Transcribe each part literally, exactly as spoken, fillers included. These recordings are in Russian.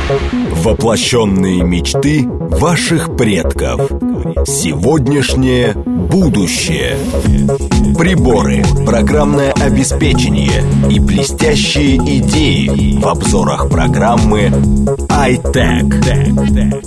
Воплощенные мечты ваших предков. Сегодняшнее будущее. Приборы, программное обеспечение и блестящие идеи в обзорах программы iTech.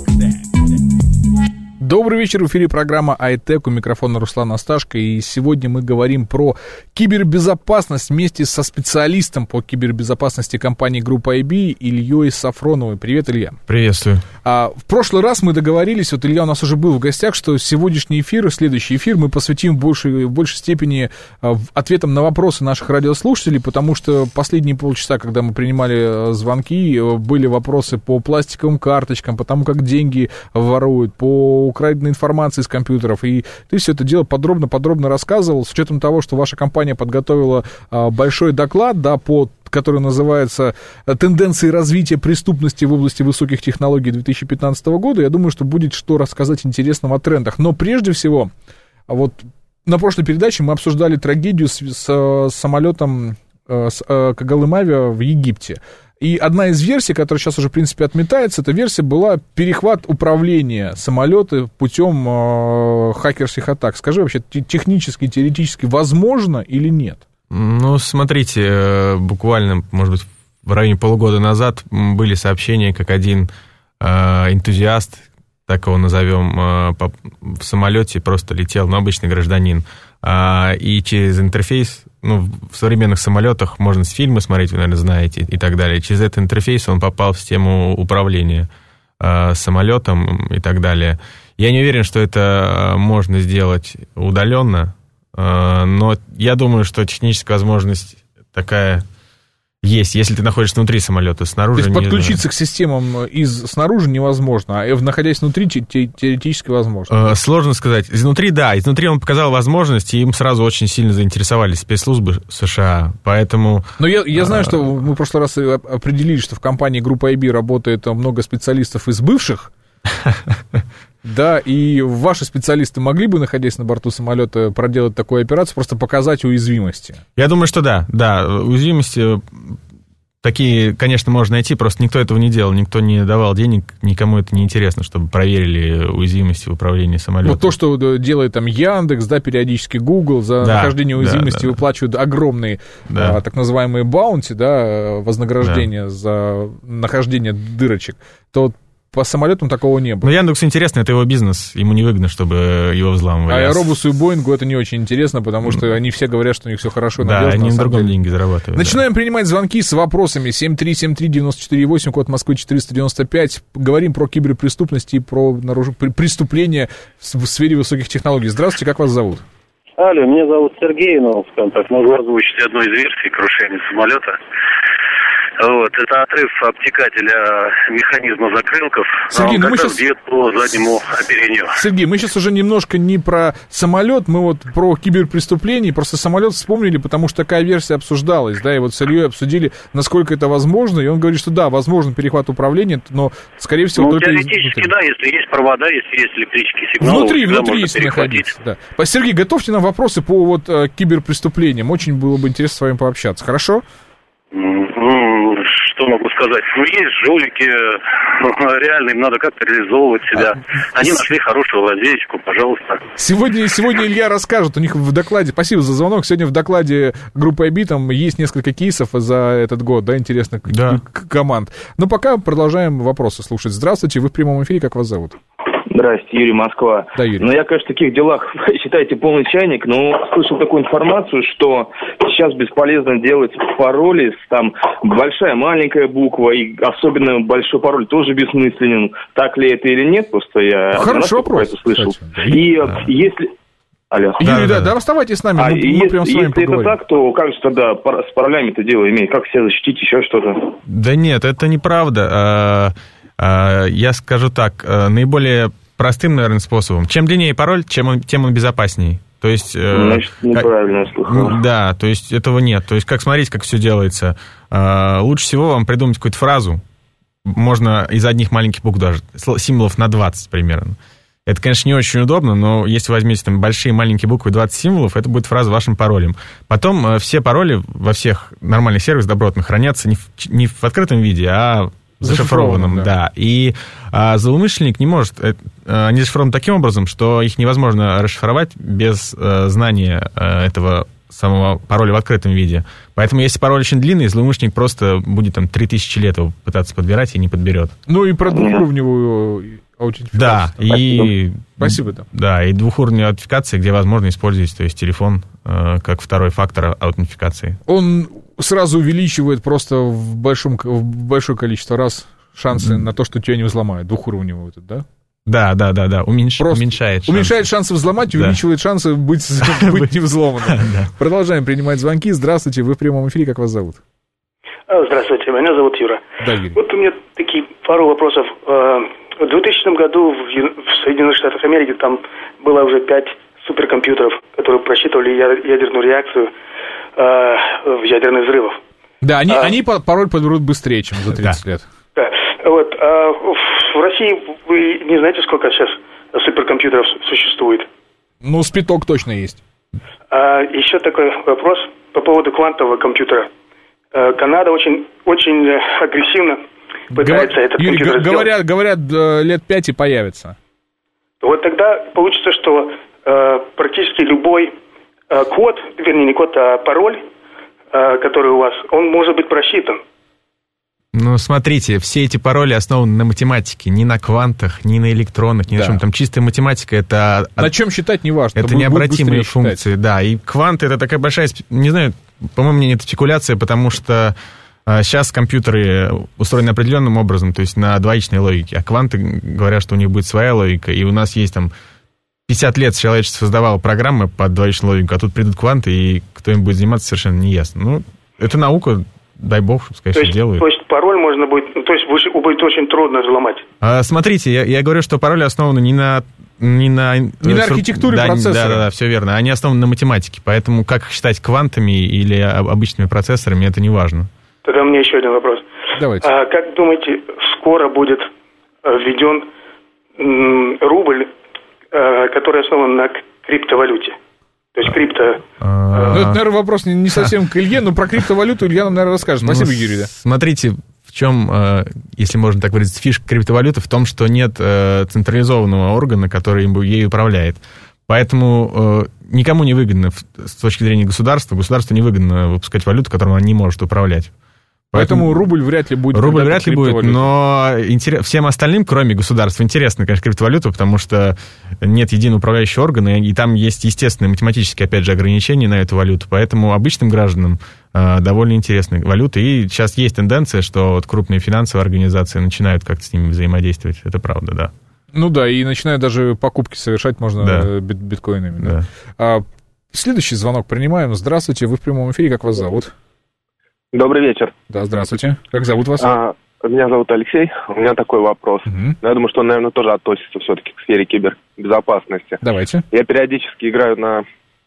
Добрый вечер, в эфире программа iTech, у микрофона Руслан Асташко, и сегодня мы говорим про кибербезопасность вместе со специалистом по кибербезопасности компании Группа ай би Ильей Сафроновой. Привет, Илья. Приветствую. А, в прошлый раз мы договорились, вот Илья у нас уже был в гостях, что сегодняшний эфир, следующий эфир мы посвятим в большей, в большей степени а, ответам на вопросы наших радиослушателей, потому что последние полчаса, когда мы принимали звонки, были вопросы по пластиковым карточкам, по тому, как деньги воруют, по украденной информации из компьютеров, и ты все это дело подробно-подробно рассказывал, с учетом того, что ваша компания подготовила а, большой доклад, да, по который называется «Тенденции развития преступности в области высоких технологий две тысячи пятнадцатого года». Я думаю, что будет что рассказать интересного о трендах. Но прежде всего, вот на прошлой передаче мы обсуждали трагедию с, с самолетом с Когалым Авиа в Египте. И одна из версий, которая сейчас уже, в принципе, отметается, эта версия была перехват управления самолета путем э, хакерских атак. Скажи вообще, технически, теоретически возможно или нет? Ну, смотрите, буквально, может быть, в районе полугода назад были сообщения, как один э, энтузиаст, так его назовем, э, по, в самолете просто летел, ну, обычный гражданин, э, и через интерфейс, ну, в современных самолетах можно с фильмы смотреть, вы, наверное, знаете, и так далее. Через этот интерфейс он попал в систему управления э, самолетом и так далее. Я не уверен, что это можно сделать удаленно, но я думаю, что техническая возможность такая есть, если ты находишься внутри самолета, снаружи. То есть не подключиться знаю. к системам из снаружи невозможно, а находясь внутри те, теоретически возможно. Сложно сказать. Изнутри, да, изнутри он показал возможности, и им сразу очень сильно заинтересовались спецслужбы США, поэтому... Но я, я знаю, что мы в прошлый раз определили, что в компании Группа ай би работает много специалистов из бывших. Да, и ваши специалисты могли бы, находясь на борту самолета, проделать такую операцию, просто показать уязвимости? Я думаю, что да, да, уязвимости такие, конечно, можно найти, просто никто этого не делал, никто не давал денег, никому это не интересно, чтобы проверили уязвимости в управлении самолетом. Вот то, что делает там Яндекс, да, периодически Google, за да, нахождение уязвимости да, да, выплачивают огромные да. а, так называемые баунти, да, вознаграждения да. за нахождение дырочек, то по самолетам такого не было. Но Яндексу интересно, это его бизнес, ему невыгодно, чтобы его взламывали. А Airbus и Боингу это не очень интересно, потому что они все говорят, что у них все хорошо, надежно. Да, они на другом деньги зарабатывают. Начинаем да. принимать звонки с вопросами. семь три семь три девять четыре восемь, код Москвы четыреста девяносто пять. Говорим про киберпреступность и про наруж... преступления в сфере высоких технологий. Здравствуйте, как вас зовут? Алло, меня зовут Сергей, ну, скажем так, могу озвучить одну из версий крушения самолета. Вот, это отрыв обтекателя механизма закрылков, Сергей, а он ну как раз сейчас... бьет по заднему оперению. Сергей, мы сейчас уже немножко не про самолет, мы вот про киберпреступление, просто самолет вспомнили, потому что такая версия обсуждалась, да, и вот с Ильей обсудили, насколько это возможно, и он говорит, что да, возможно перехват управления, но, скорее всего, ну, только... теоретически, из... да, если есть провода, если есть электрические сигналы, внутри, внутри, если находиться, да. Сергей, готовьте нам вопросы по вот киберпреступлениям, очень было бы интересно с вами пообщаться, хорошо? Ну, что могу сказать? Ну, есть жулики, реально, им надо как-то реализовывать себя. А, Они с... нашли хорошего лазеечку, пожалуйста. Сегодня, сегодня Илья расскажет, у них в докладе, спасибо за звонок, сегодня в докладе Группы ай би там есть несколько кейсов за этот год, да, интересных да. команд. Но пока продолжаем вопросы слушать. Здравствуйте, вы в прямом эфире, как вас зовут? Здрасте, Юрий, Москва. Да, Юрий. Ну, я, конечно, в таких делах, считайте, полный чайник, но слышал такую информацию, что сейчас бесполезно делать пароли, там большая, маленькая буква, и особенно большой пароль тоже бессмысленен. Так ли это или нет, просто я... Хороший вопрос. Это слышал. И да. если... Алло. Юрий, да, да, да, оставайтесь с нами, а мы, если, мы прям с вами если поговорим. это так, то как же тогда с паролями это дело имеет? Как себя защитить, еще что-то? Да нет, это неправда. Я скажу так, наиболее простым, наверное, способом. Чем длиннее пароль, чем он, тем он безопасней. То есть... Значит, неправильно я слыхал. Да, то есть этого нет. То есть, как смотрите, как все делается. Лучше всего вам придумать какую-то фразу. Можно из одних маленьких букв даже. Символов на двадцать примерно. Это, конечно, не очень удобно, но если возьмете там большие маленькие буквы, двадцать символов, это будет фраза вашим паролем. Потом все пароли во всех нормальных сервисах добротных хранятся не в, не в открытом виде, а зашифрованным, да. да. И а, злоумышленник не может... А, они зашифрованы таким образом, что их невозможно расшифровать без а, знания а, этого самого пароля в открытом виде. Поэтому, если пароль очень длинный, злоумышленник просто будет там три тысячи лет его пытаться подбирать и не подберет. Ну и про двухуровневую аутентификацию. Да, и... Спасибо, да. Да, и двухуровневая аутентификация, где возможно использовать, то есть телефон э, как второй фактор аутентификации. Он сразу увеличивает просто в, большом, в большое количество раз шансы mm. на то, что тебя не взломают. Двухуровневый этот, да? Да, да, да, да. Уменьш... Уменьшает шансы. Уменьшает шансы взломать, да. увеличивает шансы быть, быть невзломанным. Да. Продолжаем принимать звонки. Здравствуйте, вы в прямом эфире, как вас зовут? Здравствуйте, меня зовут Юра. Да, Юрий. Вот у меня такие пару вопросов. В двухтысячном году в Соединенных Штатах Америки там было уже пять суперкомпьютеров, которые просчитывали ядерную реакцию в ядерных взрывах. Да, они, а, они пароль подберут быстрее, чем за тридцать да. лет. Да. Вот, а в России вы не знаете, сколько сейчас суперкомпьютеров существует? Ну, спиток точно есть. А, еще такой вопрос по поводу квантового компьютера. А, Канада очень, очень агрессивно пытается Говор... этот Юрий, компьютер г- говорят, говорят, лет пять и появится. Вот тогда получится, что э, практически любой э, код, вернее, не код, а пароль, э, который у вас, он может быть просчитан. Ну, смотрите, все эти пароли основаны на математике, не на квантах, не на электронах, ни да. на чем. Там чистая математика, это... На чем считать, не важно. Это необратимые функции, считать. Да. И кванты — это такая большая, не знаю, по моему мнению, это спекуляция, потому что а, сейчас компьютеры устроены определенным образом, то есть на двоичной логике, а кванты говорят, что у них будет своя логика, и у нас есть там пятьдесят лет человечество создавало программы под двоичную логику, а тут придут кванты, и кто им будет заниматься, совершенно не ясно. Ну, это наука. Дай бог, пускай все делают. То есть пароль можно будет, ну, то есть будет очень трудно взломать. А, смотрите, я, я говорю, что пароли основаны не на... Не на, не на архитектуре да, процессора. Да, да, да, все верно. Они основаны на математике, поэтому как их считать квантами или обычными процессорами, это не важно. Тогда у меня еще один вопрос. Давайте. А как думаете, скоро будет введен м, рубль, э, который основан на криптовалюте? То есть крипто... Ну, это, наверное, вопрос не совсем к Илье, но про криптовалюту Илья нам, наверное, расскажет. Спасибо, ну, Юрий. Да. Смотрите, в чем, если можно так выразить, фишка криптовалюты, в том, что нет централизованного органа, который ею управляет. Поэтому никому не выгодно, с точки зрения государства, государству не выгодно выпускать валюту, которую он не может управлять. Поэтому, Поэтому рубль вряд ли будет. Рубль вряд ли будет, но интерес, всем остальным, кроме государства, интересно, конечно, криптовалюта, потому что нет единого управляющего органа, и там есть естественные математические, опять же, ограничения на эту валюту. Поэтому обычным гражданам э, довольно интересны валюты. И сейчас есть тенденция, что вот крупные финансовые организации начинают как-то с ними взаимодействовать. Это правда, да. Ну да, и начинают даже покупки совершать можно да. бит- биткоинами. Да. Да. А, следующий звонок принимаем. Здравствуйте, вы в прямом эфире, как вас зовут? Добрый вечер. Да, здравствуйте. Как зовут вас? А, меня зовут Алексей. У меня такой вопрос. Угу. Я думаю, что он, наверное, тоже относится все-таки к сфере кибербезопасности. Давайте. Я периодически играю на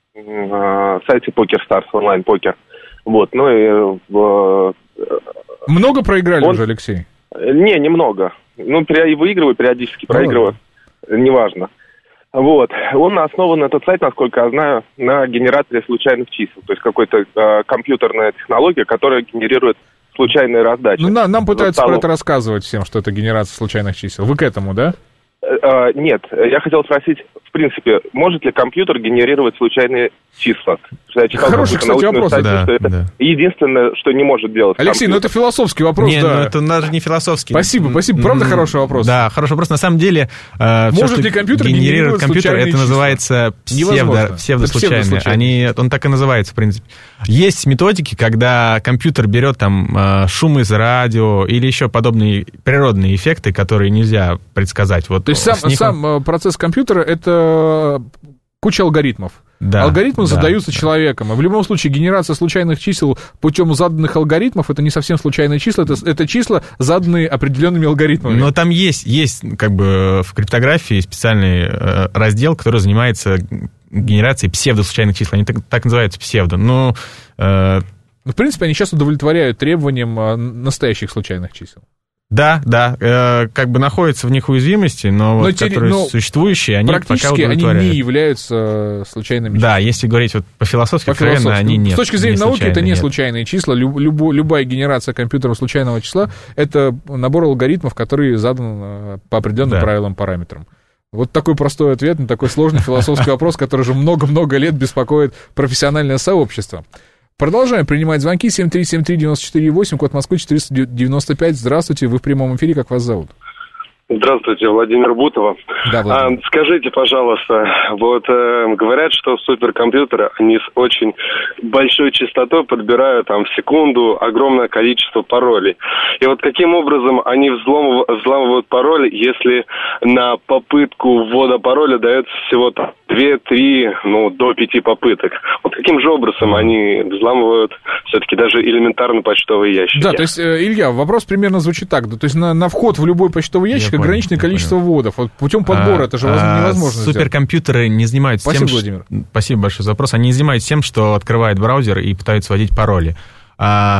э, сайте PokerStars, онлайн-покер. Вот, ну и... Э, Много проиграли он... уже, Алексей? Не, немного. Ну, и выигрываю периодически, проигрываю. Ну, неважно. Вот. Он основан, этот сайт, насколько я знаю, на генераторе случайных чисел. То есть какой-то э, компьютерная технология, которая генерирует случайные раздачи. Ну, на, нам пытаются про это рассказывать всем, что это генерация случайных чисел. Вы к этому, да? Э, нет. Я хотел спросить, в принципе, может ли компьютер генерировать случайные числа? Я читал Хороший, кстати, вопрос. Статью, да, что это да. единственное, что не может делать Алексей, компьютер. ну это философский вопрос, не, да. ну это даже не философский. Спасибо, спасибо. Правда, mm-hmm. хороший вопрос. Да, хороший вопрос. На самом деле, э, может все, ли компьютер генерирует компьютер, это называется псевдо, псевдослучайные. Они, он так и называется, в принципе. Есть методики, когда компьютер берет там э, шум из радио или еще подобные природные эффекты, которые нельзя предсказать. Вот. То есть сам, сам он... процесс компьютера — это куча алгоритмов. Да, алгоритмы да, задаются да. человеком. И в любом случае генерация случайных чисел путем заданных алгоритмов — это не совсем случайные числа, это, это числа, заданные определенными алгоритмами. Но там есть, есть как бы в криптографии специальный э, раздел, который занимается генерацией псевдослучайных чисел. Они так, так называются псевдо. Но, э... В принципе, они сейчас удовлетворяют требованиям настоящих случайных чисел. Да, да, э, как бы находятся в них уязвимости, но, но вот, те, которые но существующие, они пока удовлетворяют. Они не являются случайными числами. Да, если говорить вот по-философски, по философски, они нет. С точки зрения не науки, это не нет. случайные числа. Люб, любо, любая генерация компьютером случайного числа — это набор алгоритмов, который задан по определенным да. правилам, параметрам. Вот такой простой ответ на такой сложный философский вопрос, который уже много-много лет беспокоит профессиональное сообщество. Продолжаем принимать звонки. семь три семь три девять четыре восемь, код Москвы четыреста девяносто пять. Здравствуйте, вы в прямом эфире, как вас зовут? Здравствуйте, Владимир Бутова. Да, Владимир. А, скажите, пожалуйста, вот э, говорят, что суперкомпьютеры, они с очень большой частотой подбирают там в секунду огромное количество паролей. И вот каким образом они взлом, взламывают пароли, если на попытку ввода пароля дается всего там две-три, ну, до пяти попыток? Вот каким же образом они взламывают все-таки даже элементарно почтовые ящики? Да, то есть, Илья, вопрос примерно звучит так. То есть на, на вход в любой почтовый ящик я ограниченное понял, количество понял. вводов. Вот путем подбора а, это же а, невозможно сделать. Суперкомпьютеры не занимаются Спасибо, тем... Владимир. Что... Спасибо большое за вопрос. Они не занимаются тем, что открывают браузер и пытаются вводить пароли. А,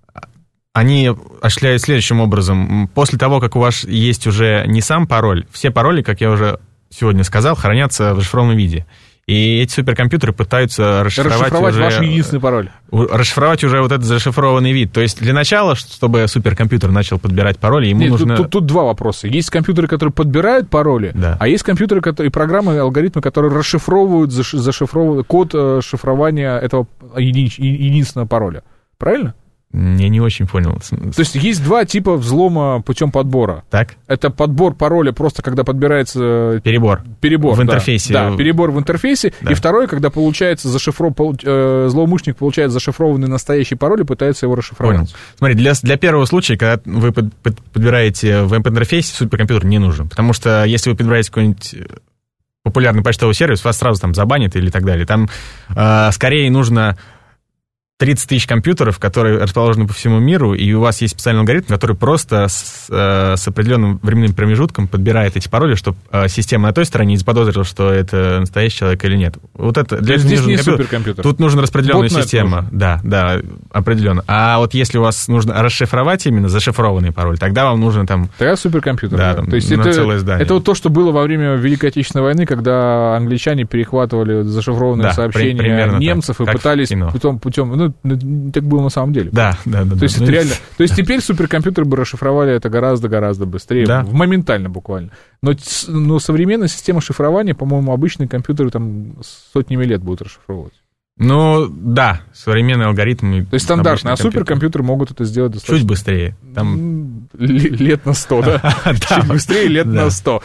они осуществляют следующим образом. После того, как у вас есть уже не сам пароль, все пароли, как я уже сегодня сказал, хранятся в зашифрованном виде. И эти суперкомпьютеры пытаются расшифровать, расшифровать уже, ваш единственный пароль. Расшифровать уже вот этот зашифрованный вид. То есть для начала, чтобы суперкомпьютер начал подбирать пароли, ему Нет, нужно... Тут, тут, тут два вопроса. Есть компьютеры, которые подбирают пароли, да. а есть компьютеры которые, и программы, и алгоритмы, которые расшифровывают, зашифровывают код шифрования этого еди, единственного пароля. Правильно? Я не очень понял. То есть есть два типа взлома путем подбора. Так. Это подбор пароля просто когда подбирается... Перебор. Перебор, в интерфейсе. Да, да, перебор в интерфейсе. Да. И второй, когда получается зашифров... злоумышленник получает зашифрованный настоящий пароль и пытается его расшифровать. Понял. Смотри, для, для первого случая, когда вы под, под, подбираете в интерфейсе, суперкомпьютер не нужен. Потому что если вы подбираете какой-нибудь популярный почтовый сервис, вас сразу там забанят или так далее. Там э, скорее нужно... тридцать тысяч компьютеров, которые расположены по всему миру, и у вас есть специальный алгоритм, который просто с, с определенным временным промежутком подбирает эти пароли, чтобы система на той стороне не заподозрила, что это настоящий человек или нет. Вот это для этого здесь не компьютер. суперкомпьютер. Тут нужна распределенная Ботнет система. нужен. Да, да, определенно. А вот если у вас нужно расшифровать именно зашифрованный пароль, тогда вам нужно там... Тогда суперкомпьютер. Да, да. там, то есть на это, целое здание. Это вот то, что было во время Великой Отечественной войны, когда англичане перехватывали зашифрованные да, сообщения немцев так, и пытались путем, путем... Ну, так было на самом деле. Да, да, да. То да, есть да. это реально... То есть теперь суперкомпьютеры бы расшифровали это гораздо-гораздо быстрее, да. моментально буквально. Но, но современная система шифрования, по-моему, обычные компьютеры там сотнями лет будут расшифровывать. Ну, да, современные алгоритмы... То есть стандартные, а суперкомпьютеры могут это сделать достаточно... Чуть быстрее. Там... Лет на сто, да? Чуть быстрее, лет на сто.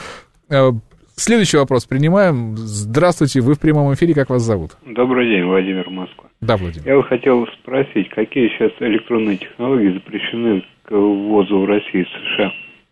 Следующий вопрос принимаем. Здравствуйте, вы в прямом эфире, как вас зовут? Добрый день, Владимир, Москва. Да, Владимир. Я бы хотел спросить, какие сейчас электронные технологии запрещены к ввозу в Россию из США?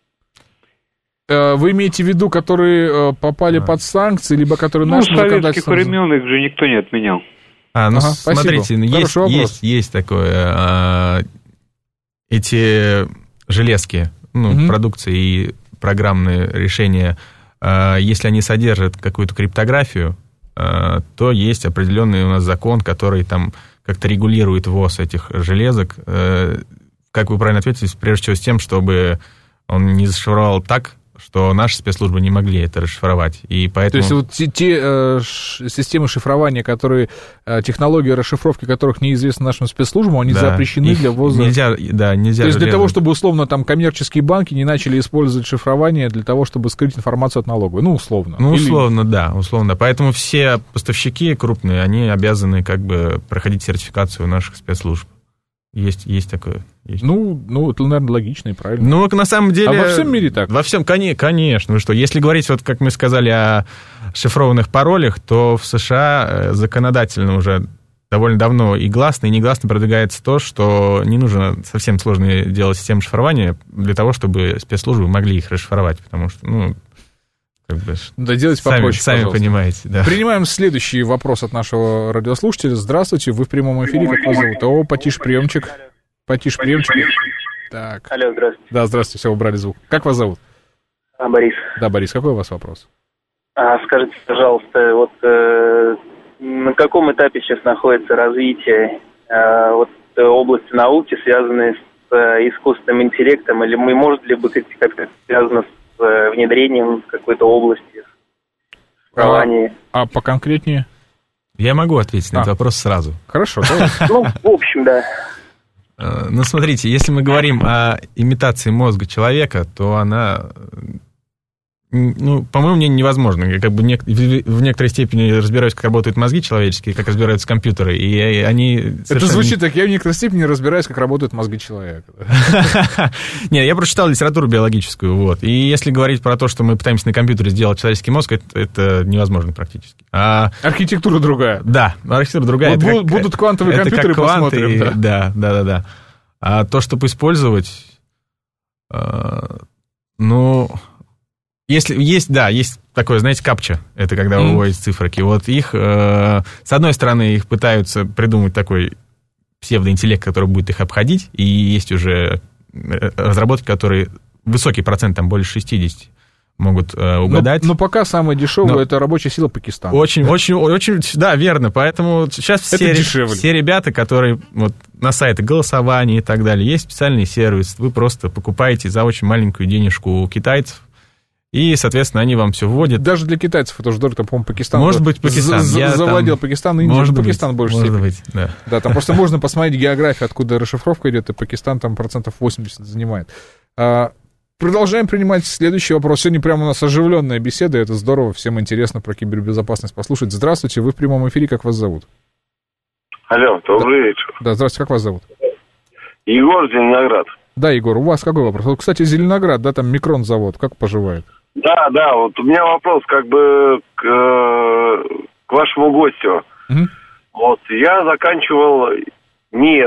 Вы имеете в виду, которые попали а. под санкции, либо которые ну, нашим законодательством... Ну, советских времен их же никто не отменял. А, ну, ага, смотрите, есть, есть, есть такое... А, эти железки, ну, угу. продукции и программные решения... Если они содержат какую-то криптографию, то есть определенный у нас закон, который там как-то регулирует ввоз этих железок. Как вы правильно ответили, прежде всего с тем, чтобы он не зашифровал так, что наши спецслужбы не могли это расшифровать. И поэтому... То есть вот те, те э, ш, системы шифрования, которые, э, технологии расшифровки которых неизвестны нашим спецслужбам, они да, запрещены для ввоза... Нельзя, да, нельзя. То есть для железо. того, чтобы, условно, там коммерческие банки не начали использовать шифрование для того, чтобы скрыть информацию от налоговой. Ну, условно. Ну, Или... условно, да, условно. Поэтому все поставщики крупные, они обязаны как бы проходить сертификацию наших спецслужб. Есть, есть такое. Есть. Ну, ну, это, наверное, логично и правильно. Ну, на самом деле... А во всем мире так? Во всем, конечно. Вы что, если говорить, вот как мы сказали, о шифрованных паролях, то в США законодательно уже довольно давно и гласно, и негласно продвигается то, что не нужно совсем сложные делать системы шифрования для того, чтобы спецслужбы могли их расшифровать, потому что, ну... Как бы, да, делать сами, попроще, сами пожалуйста. Понимаете, да. Принимаем следующий вопрос от нашего радиослушателя. Здравствуйте, вы в прямом эфире, как вас зовут? О, потише приемчик. Потише приемчик. Так. Алло, здравствуйте. Да, здравствуйте, все, убрали звук. Как вас зовут? А, Борис. Да, Борис, какой у вас вопрос? А, скажите, пожалуйста, вот э, на каком этапе сейчас находится развитие э, вот, области науки, связанной с искусственным интеллектом, или мы, может ли быть как-то связано с внедрением в какой-то области? А, а поконкретнее? Я могу ответить на а. этот вопрос сразу. Хорошо. Ну, в общем, да. Ну, смотрите, если мы говорим о имитации мозга человека, то она, ну, по моему мнению, невозможна. Я как бы в некоторой степени разбираюсь, как работают мозги человеческие, как разбираются компьютеры, и они совершенно... Это звучит так, я в некоторой степени разбираюсь, как работают мозги человека. Не, я прочитал литературу биологическую, вот. И если говорить про то, что мы пытаемся на компьютере сделать человеческий мозг, это, это невозможно практически. А... Архитектура другая. Да, архитектура другая. Вот будут, как, будут квантовые компьютеры, как кванты, посмотрим. Да. да, да, да, да. А то, чтобы использовать, э, ну... Если есть, да, есть такое, знаете, капча, это когда mm. выводят циферки. Вот их, э, с одной стороны, их пытаются придумать такой псевдоинтеллект, который будет их обходить, и есть уже разработки, которые высокий процент, там больше шестьдесят, могут э, угадать. Но, но пока самое дешевое, но это рабочая сила Пакистана. Очень, очень, очень, да, верно. Поэтому сейчас все, все ребята, которые вот на сайтах голосования и так далее, есть специальный сервис, вы просто покупаете за очень маленькую денежку у китайцев, и, соответственно, они вам все вводят. Даже для китайцев это уже дорого, там, по-моему, Пакистан. Может быть, Пакистан. За- Я завладел там... Пакистан, Индия, может но Пакистан быть, больше может степени. быть, да. Да, там просто можно посмотреть географию, откуда расшифровка идет, и Пакистан там процентов восемьдесят занимает. А, продолжаем принимать следующий вопрос. Сегодня прямо у нас оживленная беседа, это здорово, всем интересно про кибербезопасность послушать. Здравствуйте, вы в прямом эфире, как вас зовут? Алло, добрый да. вечер. Да, здравствуйте, как вас зовут? Егор, Зеленоград. Да, Егор, у вас какой вопрос? Вот, кстати, Зеленоград, да, там Микрон завод, как поживает? Да, да, вот у меня вопрос как бы к, к вашему гостю. Угу. Вот, я заканчивал НИЭТ,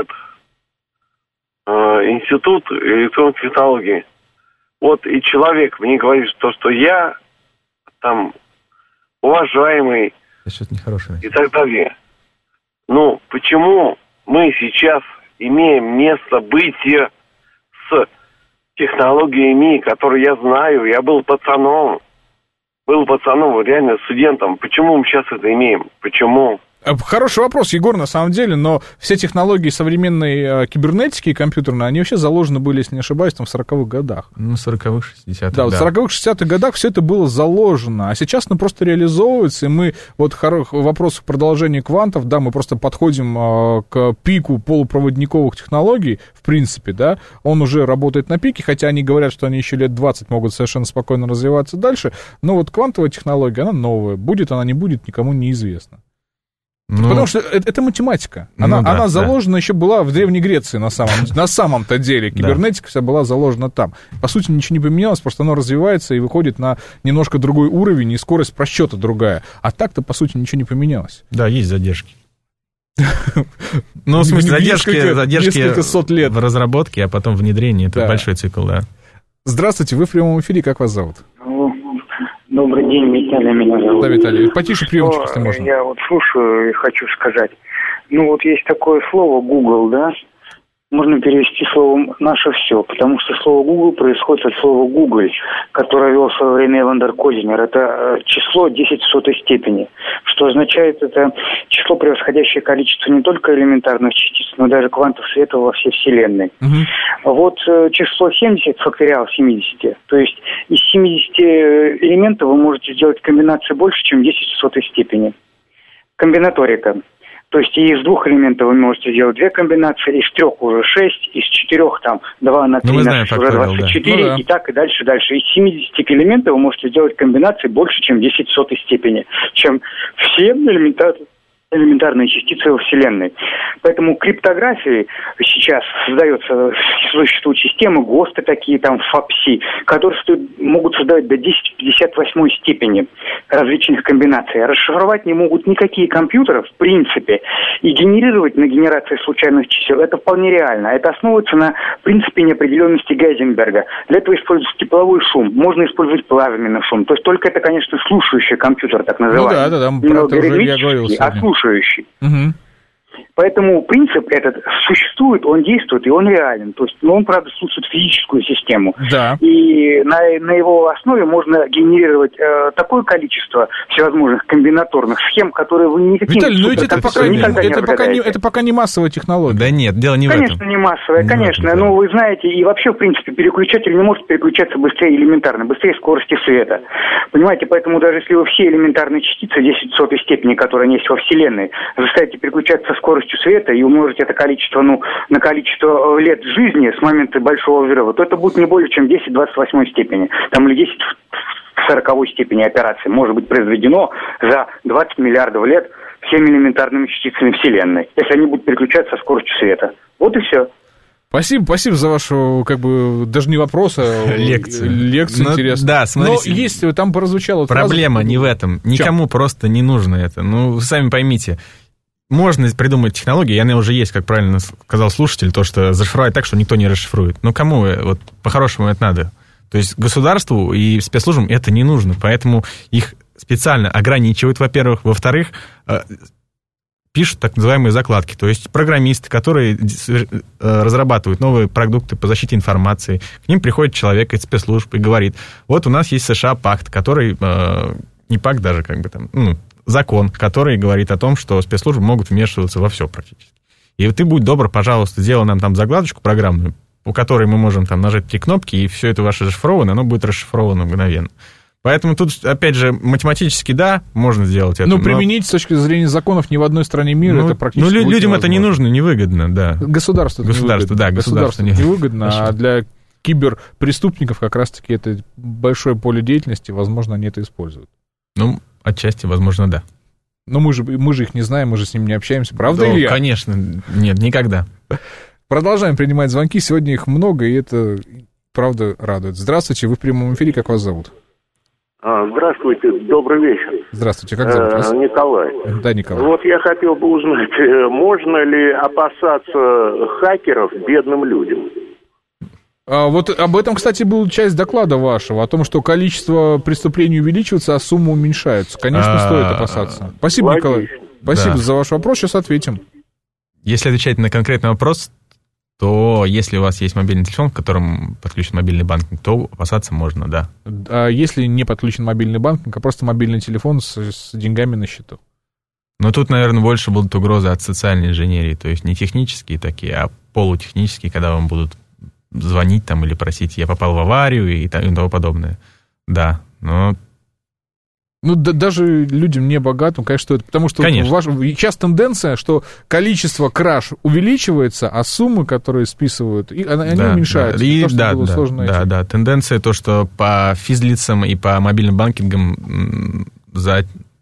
э, Институт электронных технологий. Вот, и человек мне говорит, что, что я там уважаемый и так далее. Ну, почему мы сейчас имеем место бытия с технологиями, которые я знаю, я был пацаном, был пацаном, реально студентом. Почему мы сейчас это имеем? Почему? Хороший вопрос, Егор, на самом деле, но все технологии современной э, кибернетики и компьютерной, они вообще заложены были, если не ошибаюсь, там в сороковых годах. Ну, сороковых, шестидесятых, да. Да, в сороковых, шестидесятых годах все это было заложено, а сейчас, ну, просто реализовывается, и мы, вот в вопросах продолжения квантов, да, мы просто подходим э, к пику полупроводниковых технологий, в принципе, да, он уже работает на пике, хотя они говорят, что они еще лет двадцать могут совершенно спокойно развиваться дальше, но вот квантовая технология, она новая, будет она, не будет, никому неизвестно. Ну, потому что это, это математика. Она, ну, да, она заложена да. еще была в Древней Греции на, самом, на самом-то деле. Кибернетика да. вся была заложена там. По сути, ничего не поменялось, просто оно развивается и выходит на немножко другой уровень, и скорость просчета другая. А так-то, по сути, ничего не поменялось. Да, есть задержки. Ну, в смысле, задержки, задержки несколько сот лет в разработке, а потом внедрение. Это большой цикл, да. Здравствуйте, вы в прямом эфире, как вас зовут? Добрый день, Виталий меня зовут. Да, Виталий, потише приемчик, если можно. Я вот слушаю и хочу сказать. Ну, вот есть такое слово Google, да? Можно перевести словом «наше все», потому что слово Google происходит от слова Google, которое вел в свое время Эвандер Козинер. Это число десять в сотой степени, что означает это число, превосходящее количество не только элементарных частиц, но даже квантов света во всей Вселенной. Угу. Вот число семьдесят, факториал семидесяти, то есть из семидесяти элементов вы можете сделать комбинации больше, чем десять в сотой степени. Комбинаторика. То есть из двух элементов вы можете сделать две комбинации, из трех уже шесть, из четырех там два на три ну, на знаем, шесть уже двадцать четыре, ну, да. и так и дальше, дальше. Из семидесяти элементов вы можете сделать комбинации больше, чем десять в сотой степени, чем все элементарные. элементарные частицы во Вселенной. Поэтому криптографии сейчас создается, существуют системы ГОСТы такие, там, ФАПСИ, которые могут создавать до десять в пятьдесят восьмой степени различных комбинаций. Расшифровать не могут никакие компьютеры, в принципе, и генерировать на генерации случайных чисел это вполне реально. Это основывается на принципе неопределенности Гейзенберга. Для этого используется тепловой шум, можно использовать плазменный шум. То есть только это, конечно, слушающий компьютер, так называемый. Ну да, да, да, про это уже я говорил сегодня. Слушающий. Угу. Поэтому принцип этот существует, он действует, и он реален. То есть, ну, он, правда, слушает физическую систему. Да. И на, на его основе можно генерировать э, такое количество всевозможных комбинаторных схем, которые вы никаким Виталий, ну это пока, не, это, пока не, это пока не массовая технология. Да нет, дело не конечно, в этом. Конечно, не массовая, не конечно. Но вы знаете, и вообще, в принципе, переключатель не может переключаться быстрее элементарно, быстрее скорости света. Понимаете, поэтому даже если вы все элементарные частицы десять в сотой степени, которые есть во Вселенной, заставите переключаться со скоростью света и умножить это количество, ну, на количество лет жизни с момента Большого взрыва, то это будет не более чем десять в двадцать восьмой степени, там, или десять в сороковой степени операции может быть произведено за двадцать миллиардов лет всеми элементарными частицами Вселенной, если они будут переключаться со скоростью света. Вот и все. Спасибо, спасибо за вашу, как бы, даже не вопрос, а лекцию. Лекцию интересную. Да, смотрите. Но есть, там прозвучало... Проблема фраза... не в этом. Никому Чем? Просто не нужно это. Ну, вы сами поймите. Можно придумать технологии, и она уже есть, как правильно сказал слушатель, то, что зашифровать так, что никто не расшифрует. Но кому вот по-хорошему это надо? То есть государству и спецслужбам это не нужно, поэтому их специально ограничивают, во-первых. Во-вторых, пишут так называемые закладки, то есть программисты, которые разрабатывают новые продукты по защите информации, к ним приходит человек из спецслужб и говорит, вот у нас есть США-пакт, который, не пакт даже, как бы там, ну, закон, который говорит о том, что спецслужбы могут вмешиваться во все практически. И ты будь добр, пожалуйста, сделай нам там закладочку программную, по которой мы можем там нажать три кнопки, и все это ваше расшифровано, оно будет расшифровано мгновенно. Поэтому тут, опять же, математически, да, можно сделать это. Ну, применить но... с точки зрения законов ни в одной стране мира, ну, это практически Ну, людям это не нужно, невыгодно, да. Государству это государство, невыгодно. Да, государство не невыгодно, а для киберпреступников как раз-таки это большое поле деятельности, возможно, они это используют. Ну, отчасти, возможно, да. Но мы же, мы же их не знаем, мы же с ними не общаемся, правда, да, Илья? Конечно, нет, никогда. Продолжаем принимать звонки, сегодня их много, и это, правда, радует. Здравствуйте, вы в прямом эфире, как вас зовут? Здравствуйте, добрый вечер. Здравствуйте, как зовут вас? Николай. Да, Николай. Вот я хотел бы узнать, можно ли опасаться хакеров бедным людям? А вот об этом, кстати, была часть доклада вашего, о том, что количество преступлений увеличивается, а сумма уменьшается. Конечно, а, стоит опасаться. Спасибо, логично. Николай. Спасибо да. за ваш вопрос, сейчас ответим. Если отвечать на конкретный вопрос, то если у вас есть мобильный телефон, к которому подключен мобильный банкинг, то опасаться можно, да. А если не подключен мобильный банкинг, а просто мобильный телефон с, с деньгами на счету? Ну, тут, наверное, больше будут угрозы от социальной инженерии, то есть не технические такие, а полутехнические, когда вам будут звонить там или просить, я попал в аварию и тому подобное. Да, но... Ну, да, даже людям не богатым, конечно, стоит, потому что ваш, сейчас тенденция, что количество краж увеличивается, а суммы, которые списывают, и, они да, уменьшаются. Да, и, то, да, да, да, да, тенденция то, что по физлицам и по мобильным банкингам за,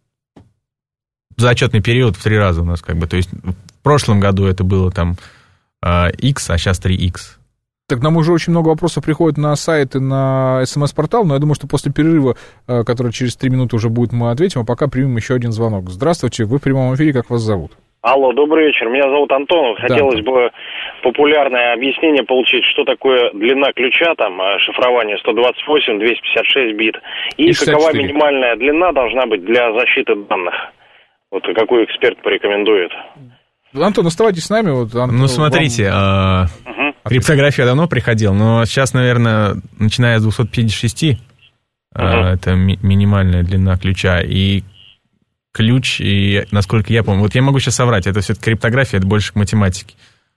за отчетный период в три раза у нас как бы, то есть в прошлом году это было там X, а сейчас три икс. Так нам уже очень много вопросов приходит на сайт и на смс-портал, но я думаю, что после перерыва, который через три минуты уже будет, мы ответим, а пока примем еще один звонок. Здравствуйте, вы в прямом эфире, как вас зовут? Алло, добрый вечер, меня зовут Антон. Хотелось да. бы популярное объяснение получить, что такое длина ключа, там, шифрование сто двадцать восемь двести пятьдесят шесть бит, и какова минимальная длина должна быть для защиты данных. Вот какой эксперт порекомендует? Антон, оставайтесь с нами. Вот, Антон, ну, смотрите, вам... угу. Криптография давно приходила, но сейчас, наверное, начиная с двести пятьдесят шесть, угу. это ми- минимальная длина ключа, и ключ, и, насколько я помню, вот я могу сейчас соврать, это все-таки криптография, это больше к математике.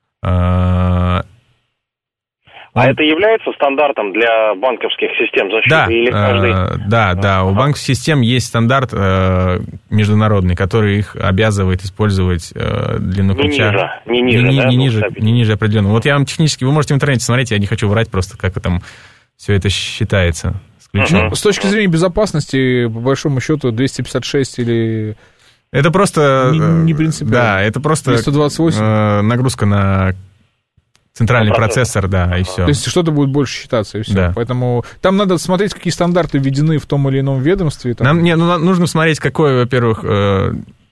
А это является стандартом для банковских систем защиты? Да, или каждый... э, да, да, у банковских систем есть стандарт э, международный, который их обязывает использовать э, длину не ключа. Ниже, не ниже, не, да? Не, ниже, не ниже определенного. Вот я вам технически, вы можете в интернете смотреть, я не хочу врать просто, как там все это считается с ключом. Ну, с точки зрения безопасности, по большому счету, двести пятьдесят шесть или... Это просто... Не, не принципиально. Да, это просто сто двадцать восемь. Э, нагрузка на... Центральный процессор, да, и все. То есть что-то будет больше считаться, и все. Да. Поэтому там надо смотреть, какие стандарты введены в том или ином ведомстве. Там... Нам не, ну, нужно смотреть, какой, во-первых, э,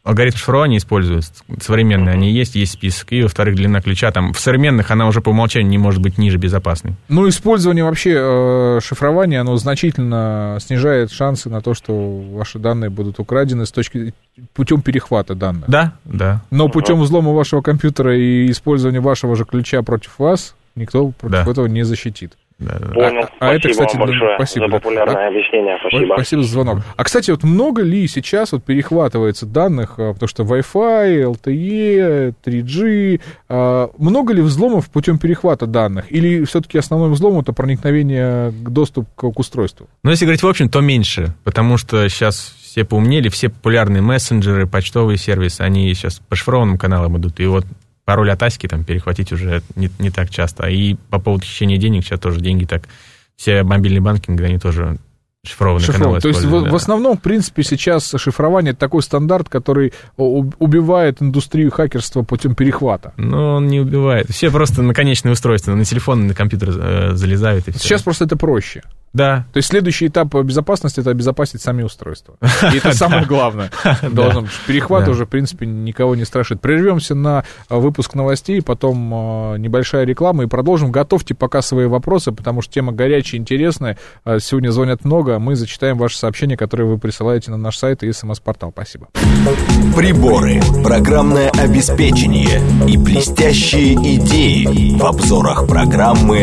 алгоритм шифрования используется. Современные они есть, есть список. И, во-вторых, длина ключа. Там, в современных она уже по умолчанию не может быть ниже безопасной. Ну, использование вообще э, шифрования, оно значительно снижает шансы на то, что ваши данные будут украдены с точки путем перехвата данных. Да, да. Но путем взлома вашего компьютера и использования вашего же ключа против вас никто против да. этого не защитит. Да, да. Понял. А, спасибо а это, кстати, вам большое спасибо. за популярное а, объяснение. Спасибо. Спасибо за звонок. А, кстати, вот много ли сейчас вот перехватывается данных, потому что Wi-Fi, эл ти и, три джи, много ли взломов путем перехвата данных? Или все-таки основной взлом — это проникновение к доступу к, к устройству? Ну, если говорить в общем, то меньше, потому что сейчас все поумнели, все популярные мессенджеры, почтовые сервисы, они сейчас по шифрованным каналам идут, и вот пароль от Аськи там перехватить уже не, не так часто. И по поводу хищения денег, сейчас тоже деньги так... Все мобильные банкинги, они тоже шифрованные Шифров. каналы То есть используют. в, Да. в основном, в принципе, сейчас шифрование — это такой стандарт, который убивает индустрию хакерства путем перехвата. Но он не убивает. Все просто на конечное устройство, на телефон, на компьютер э, залезают и все. Сейчас просто это проще. Да. То есть следующий этап безопасности — это обезопасить сами устройства. И это самое главное. Должно быть. Перехват уже, в принципе, никого не страшит. Прервемся на выпуск новостей, потом небольшая реклама, и продолжим. Готовьте пока свои вопросы, потому что тема горячая, интересная. Сегодня звонят много. Мы зачитаем ваши сообщения, которые вы присылаете на наш сайт и смс-портал. Спасибо. Приборы, программное обеспечение и блестящие идеи в обзорах программы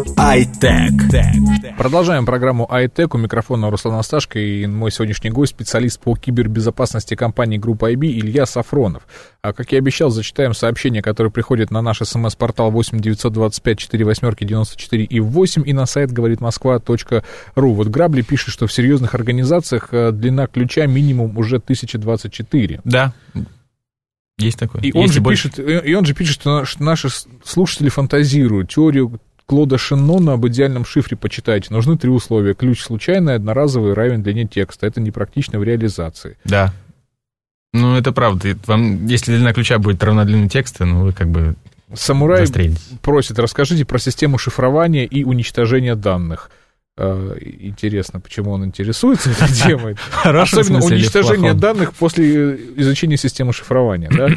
iTech. Продолжаем программу iTech. У микрофона Руслан Асташко и мой сегодняшний гость, специалист по кибербезопасности компании группы ай би Илья Сафронов. А как я обещал, зачитаем сообщения, которые приходят на наш смс-портал восемь девятьсот двадцать пять сорок восемь девяносто четыре и восемь и на сайт говорит москва точка ру. Вот Грабли пишет, что в серьезных организациях длина ключа минимум уже тысяча двадцать четыре. Да. Есть такое. И он, Есть же больше. пишет, и он же пишет, что наши слушатели фантазируют. Теорию Клода Шеннона об идеальном шифре почитайте. Нужны три условия. Ключ случайный, одноразовый, равен длине текста. Это непрактично в реализации. Да. Ну, это правда. Вам, если длина ключа будет равна длине текста, ну, вы как бы Самурай застрелитесь. Просит, расскажите про систему шифрования и уничтожения данных. Интересно, почему он интересуется этой темой. Особенно уничтожение данных после изучения системы шифрования, да?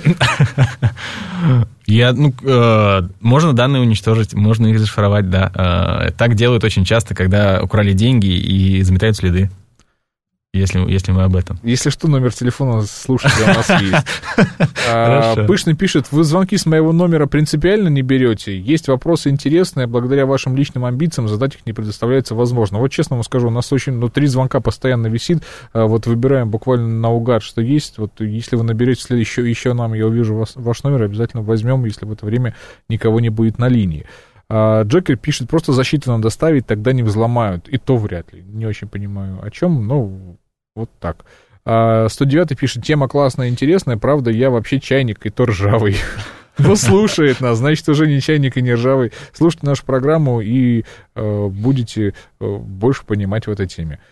Я, ну, э, можно данные уничтожить, можно их зашифровать, да. Э, так делают очень часто, когда украли деньги и заметают следы. Если, если мы об этом. Если что, номер телефона слушателя у нас есть. А, Пышный пишет, вы звонки с моего номера принципиально не берете. Есть вопросы интересные, благодаря вашим личным амбициям задать их не предоставляется возможно. Вот честно вам скажу, у нас очень, ну, три звонка постоянно висит. А, вот выбираем буквально наугад, что есть. Вот если вы наберете следующий, еще нам, я увижу вас, ваш номер, обязательно возьмем, если в это время никого не будет на линии. Джокер пишет, просто защиту надо ставить, тогда не взломают. И то вряд ли. Не очень понимаю, о чем, но вот так. сто девятый пишет, тема классная, интересная, правда, я вообще чайник, и то ржавый. Ну, слушает нас, значит, уже не чайник и не ржавый. Слушайте нашу программу и э, будете э, больше понимать в этой теме.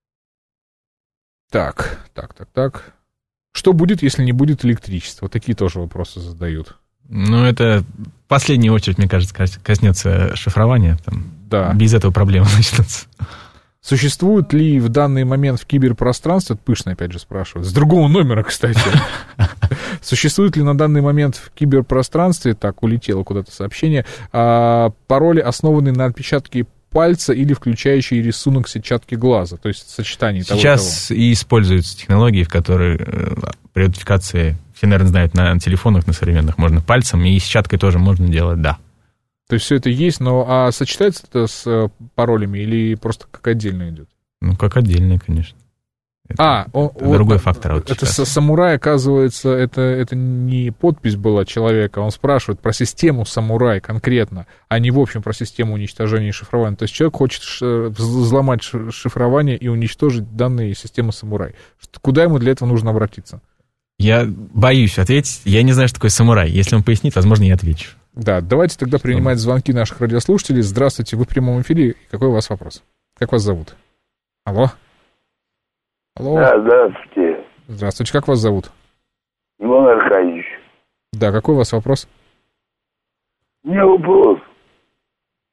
Так, так, так, так. Что будет, если не будет электричества? Такие тоже вопросы задают. Ну, это в последнюю очередь, мне кажется, коснется шифрования. Там, да. Без этого проблемы начнутся. Существует ли в данный момент в киберпространстве, Пышный опять же спрашивает, с другого номера, кстати, существует ли на данный момент в киберпространстве, так, улетело куда-то сообщение, пароли, основанные на отпечатке пальца или включающие рисунок сетчатки глаза, то есть сочетание того и того? Сейчас и используются технологии, в которые при аутентификации, все, наверное, знают, на телефонах, на современных можно пальцем, и сетчаткой тоже можно делать, да. То есть все это есть, но а сочетается это с паролями или просто как отдельно идет? Ну, как отдельно, конечно. Это, а, он, это вот, другой фактор. Вот это самурай, оказывается, это, это не подпись была человека, он спрашивает про систему самурай конкретно, а не в общем про систему уничтожения и шифрования. То есть человек хочет взломать шифрование и уничтожить данные системы самурай. Куда ему для этого нужно обратиться? Я боюсь ответить, я не знаю, что такое самурай. Если он пояснит, возможно, я отвечу. Да, давайте тогда принимать звонки наших радиослушателей. Здравствуйте, вы в прямом эфире. Какой у вас вопрос? Как вас зовут? Алло? Алло? Да, здравствуйте. Здравствуйте, как вас зовут? Иван Аркадьевич. Да, какой у вас вопрос? У меня вопрос.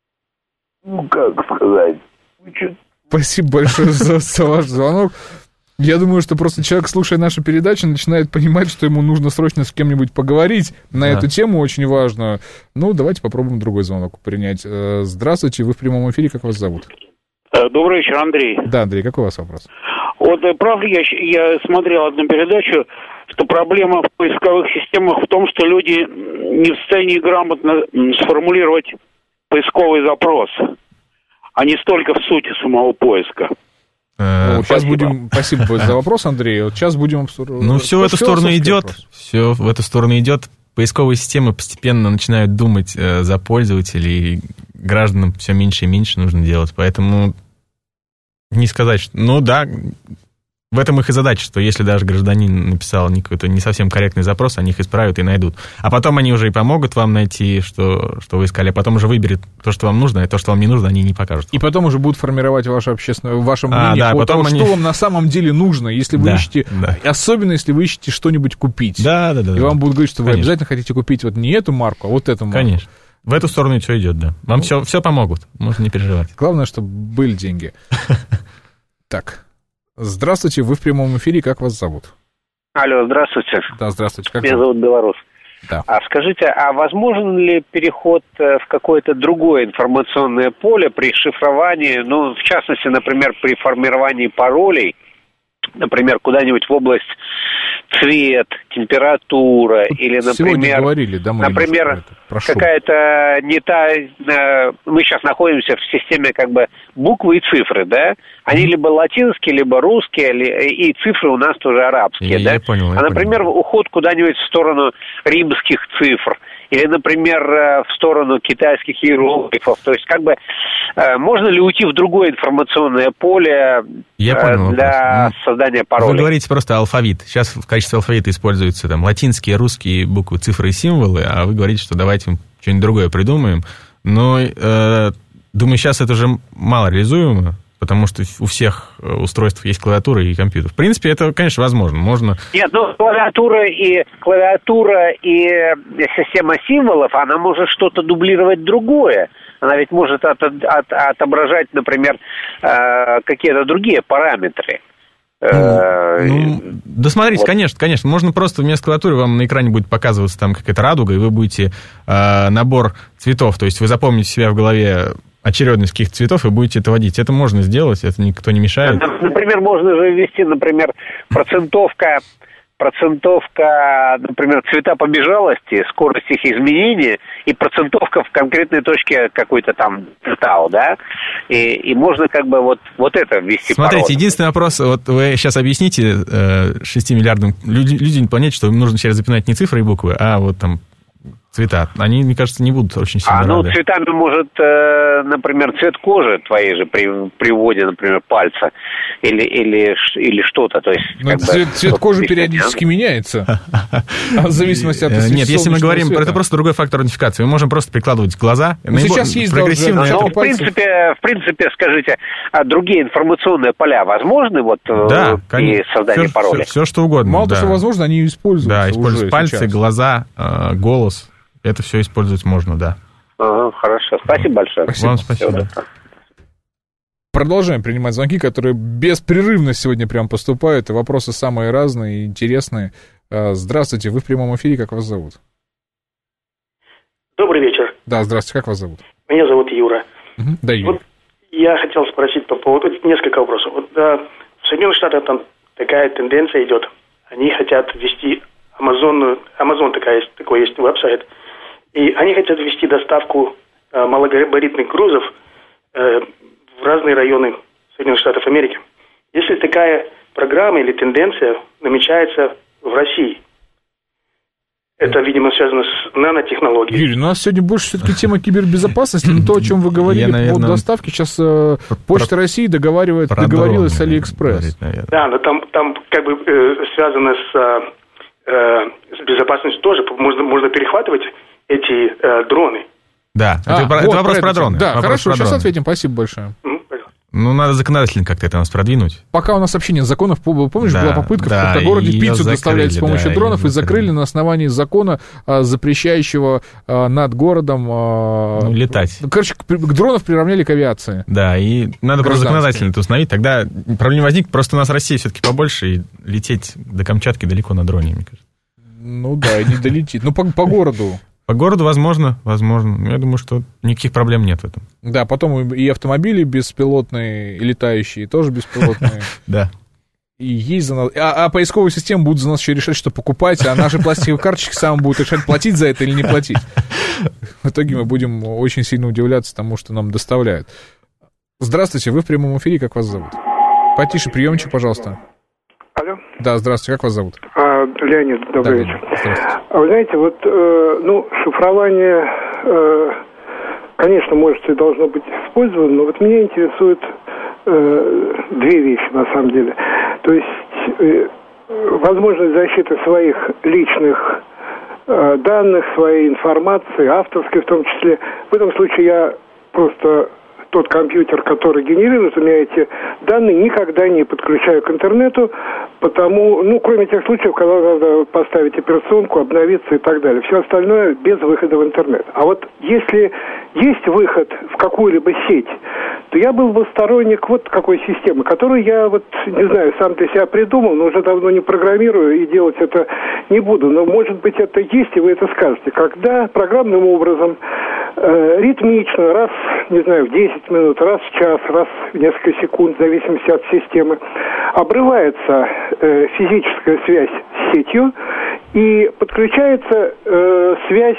Ну, как сказать? Вы что... Спасибо большое за, за ваш звонок. Я думаю, что просто человек, слушая нашу передачу, начинает понимать, что ему нужно срочно с кем-нибудь поговорить на да. эту тему очень важную. Ну, давайте попробуем другой звонок принять. Здравствуйте, вы в прямом эфире, как вас зовут? Добрый вечер, Андрей. Да, Андрей, какой у вас вопрос? Вот, правда, я, я смотрел одну передачу, что проблема в поисковых системах в том, что люди не в состоянии грамотно сформулировать поисковый запрос, а не столько в сути самого поиска. Вот сейчас будем, спасибо за вопрос, Андрей. Вот сейчас будем. Ну, все в эту сторону идет. Все в эту сторону идет. Поисковые системы постепенно начинают думать э, за пользователей. Гражданам все меньше и меньше нужно делать. Поэтому не сказать, что. Ну да, в этом их и задача, что если даже гражданин написал какой-то не совсем корректный запрос, они их исправят и найдут. А потом они уже и помогут вам найти, что, что вы искали, а потом уже выберет то, что вам нужно, и то, что вам не нужно, они не покажут. И потом уже будут формировать ваше общественное, ваше мнение а, да, по тому, они... что вам на самом деле нужно, если вы да, ищете, да. особенно если вы ищете что-нибудь купить. Да, да, да. И да. вам будут говорить, что Конечно. вы обязательно хотите купить вот не эту марку, а вот эту марку. Конечно. В эту сторону все идет, да. Вам ну, все, все помогут, можно не переживать. Главное, чтобы были деньги. Так. Здравствуйте, вы в прямом эфире, как вас зовут? Алло, здравствуйте. Да, здравствуйте. Как Меня зовут Белорус. Да. А скажите, а возможен ли переход в какое-то другое информационное поле при шифровании, ну, в частности, например, при формировании паролей, например, куда-нибудь в область цвет, температура, или, например, говорили, да, например, какая-то не та, мы сейчас находимся в системе как бы буквы и цифры, да, они mm-hmm. либо латинские, либо русские, и цифры у нас тоже арабские, я, да, я понял, я а, например, понял. уход куда-нибудь в сторону римских цифр, или, например, в сторону китайских иероглифов, то есть как бы можно ли уйти в другое информационное поле Я понял, для вопрос. создания паролей? Вы говорите просто алфавит. Сейчас в качестве алфавита используются там латинские, русские буквы, цифры и символы, а вы говорите, что давайте что-нибудь другое придумаем. Но, э, думаю, сейчас это уже мало реализуемо, потому что у всех устройств есть клавиатура и компьютер. В принципе, это, конечно, возможно. Можно... Нет, ну, клавиатура и, клавиатура и система символов, она может что-то дублировать другое. Она ведь может от, от, отображать, например, э, какие-то другие параметры. Ну, ну, да смотрите, вот. конечно, конечно. Можно просто вместо клавиатуры вам на экране будет показываться там какая-то радуга, и вы будете э, набор цветов, то есть вы запомните себя в голове очередность каких-то цветов и будете это водить. Это можно сделать, это никто не мешает. Например, можно же ввести, например, процентовка, процентовка, например, цвета побежалости, скорость их изменения и процентовка в конкретной точке какой-то там цветау, да? И, и можно как бы вот, вот это ввести. Смотрите, пароль. Единственный вопрос, вот вы сейчас объясните э, шести миллиардам люди, людям понять, что им нужно сейчас запинать не цифры и буквы, а вот там цвета. Они, мне кажется, не будут очень сильно А, ну, рады. цветами может, э, например, цвет кожи твоей же при, при вводе, например, пальца или, или, или что-то. То есть, ну, цвет, бы, цвет кожи периодически меняется. В зависимости от Нет, если мы говорим, это просто другой фактор идентификации. Мы можем просто прикладывать глаза. Сейчас есть прогрессивные. Ну, в принципе, в принципе, скажите, а другие информационные поля возможны вот при создании пароля? Все, что угодно. Мало того, что возможно, они используются. Да, используют пальцы, глаза, голос. Это все использовать можно, да. Ага, хорошо. Спасибо большое. Спасибо. Вам спасибо. Продолжаем принимать звонки, которые беспрерывно сегодня прям поступают, и вопросы самые разные и интересные. Здравствуйте, вы в прямом эфире, как вас зовут? Добрый вечер. Да, здравствуйте, как вас зовут? Меня зовут Юра. Угу. Да, Юра. Вот я хотел спросить по поводу несколько вопросов. Вот, да, в Соединенных Штатах там такая тенденция идет. Они хотят ввести Amazon, Amazon такая есть, такой есть веб-сайт, и они хотят ввести доставку э, малогабаритных грузов э, в разные районы Соединенных Штатов Америки. Если такая программа или тенденция намечается в России, это, видимо, связано с нанотехнологией. Юрий, у нас сегодня больше все-таки тема кибербезопасности, но то, о чем вы говорили, я, наверное, по доставке, сейчас э, Почта про... России договаривает, договорилась с Алиэкспресс. Говорить, да, но там, там как бы э, связано с, э, с безопасностью тоже, можно, можно перехватывать эти э, дроны. Да, а, это, вот, это вопрос про, про дроны. Да, вопрос хорошо, про сейчас дроны. ответим, спасибо большое. Mm-hmm. Ну, надо законодательно как-то это нас продвинуть. Пока у нас вообще нет законов, помнишь, да, была попытка да, в каком-то городе пиццу закрыли, доставлять с помощью да, дронов, и закрыли на основании закона, запрещающего над городом... Ну, летать. Короче, дронов приравняли к авиации. Да, и надо просто законодательно это установить, тогда проблема возникнет, просто у нас Россия все-таки побольше, и лететь до Камчатки далеко на дроне, мне кажется. Ну да, и не долетит. Ну, по, по городу. По городу, возможно, возможно. Я думаю, что никаких проблем нет в этом. Да, потом и автомобили беспилотные, и летающие тоже беспилотные. Да. И есть за нас... А, а поисковые системы будут за нас еще решать, что покупать, а наши пластиковые карточки сами будут решать, платить за это или не платить. В итоге мы будем очень сильно удивляться тому, что нам доставляют. Здравствуйте, вы в прямом эфире, как вас зовут? Потише приемчик, пожалуйста. Алло. Да, здравствуйте, как вас зовут? А, Леонид, добрый да, вечер. А вы знаете, вот, э, ну, шифрование, э, конечно, может и должно быть использовано, но вот меня интересуют э, две вещи, на самом деле. То есть, э, возможность защиты своих личных э, данных, своей информации, авторской в том числе. В этом случае я просто... тот компьютер, который генерирует у меня эти данные, никогда не подключаю к интернету, потому, ну, кроме тех случаев, когда надо поставить операционку, обновиться и так далее. Все остальное без выхода в интернет. А вот если есть выход в какую-либо сеть, то я был бы сторонник вот какой системы, которую я вот, не знаю, сам для себя придумал, но уже давно не программирую и делать это не буду. Но, может быть, это есть, и вы это скажете. Когда программным образом э, ритмично, раз, не знаю, в десять минут, раз в час, раз в несколько секунд, в зависимости от системы, обрывается э, физическая связь с сетью и подключается э, связь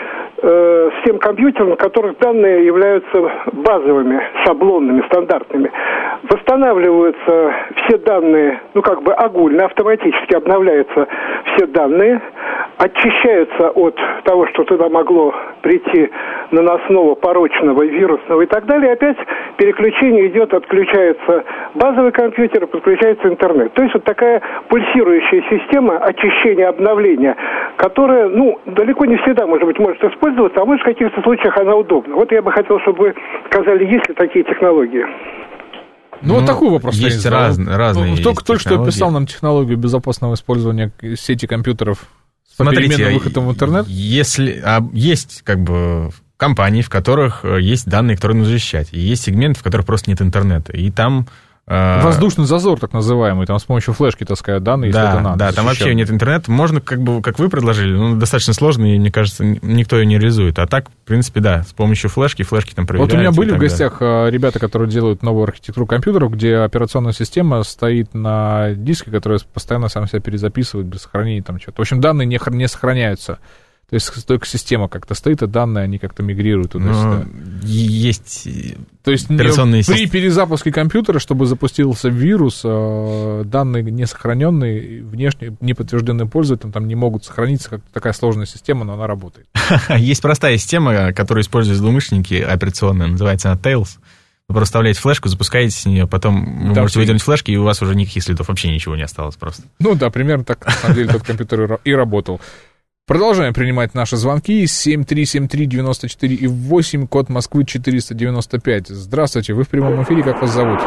э, с тем компьютером, на которых данные являются базовыми, шаблонными, стандартными. Восстанавливаются все данные, ну как бы огульно, автоматически обновляются все данные, очищаются от того, что туда могло прийти наносного, порочного, вирусного и так далее. Опять переключение идет, отключается базовый компьютер, подключается интернет. То есть вот такая пульсирующая система очищения, обновления, которая, ну, далеко не всегда, может быть, может использоваться, а может в каких-то случаях она удобна. Вот я бы хотел, чтобы вы сказали, есть ли такие технологии. Ну, ну вот такой вопрос. Есть раз, разные ну, Только только что описал нам технологию безопасного использования сети компьютеров с переменным выходом в интернет. Если а, есть как бы компании, в которых есть данные, которые нужно защищать, и есть сегменты, в которых просто нет интернета, и там... Воздушный зазор, так называемый, там с помощью флешки таскают данные, да, если это надо. Да, там вообще нет интернета. Можно, как бы, как вы предложили, ну, достаточно сложно, и, мне кажется, никто ее не реализует. А так, в принципе, да, с помощью флешки, флешки там проверяются. Вот у меня были в гостях далее. ребята, которые делают новую архитектуру компьютеров, где операционная система стоит на диске, который постоянно сам себя перезаписывает без сохранения там что-то. В общем, данные не, не сохраняются. То есть только система как-то стоит, а данные, они как-то мигрируют туда-сюда. Есть То есть операционные при системы. Перезапуске компьютера, чтобы запустился вирус, данные не сохраненные, внешне неподтвержденные пользователям там не могут сохраниться, как такая сложная система, но она работает. Есть простая система, которую используют злоумышленники, операционная, называется она Tails. Вы просто вставляете флешку, запускаете с нее, потом вы да, можете выдернуть флешки, и у вас уже никаких следов, вообще ничего не осталось просто. Ну да, примерно так, на самом деле, тот компьютер и работал. Продолжаем принимать наши звонки. семь три семь три девяносто четыре и восемь, код Москвы четыреста девяносто пять. Здравствуйте, вы в прямом эфире, как вас зовут?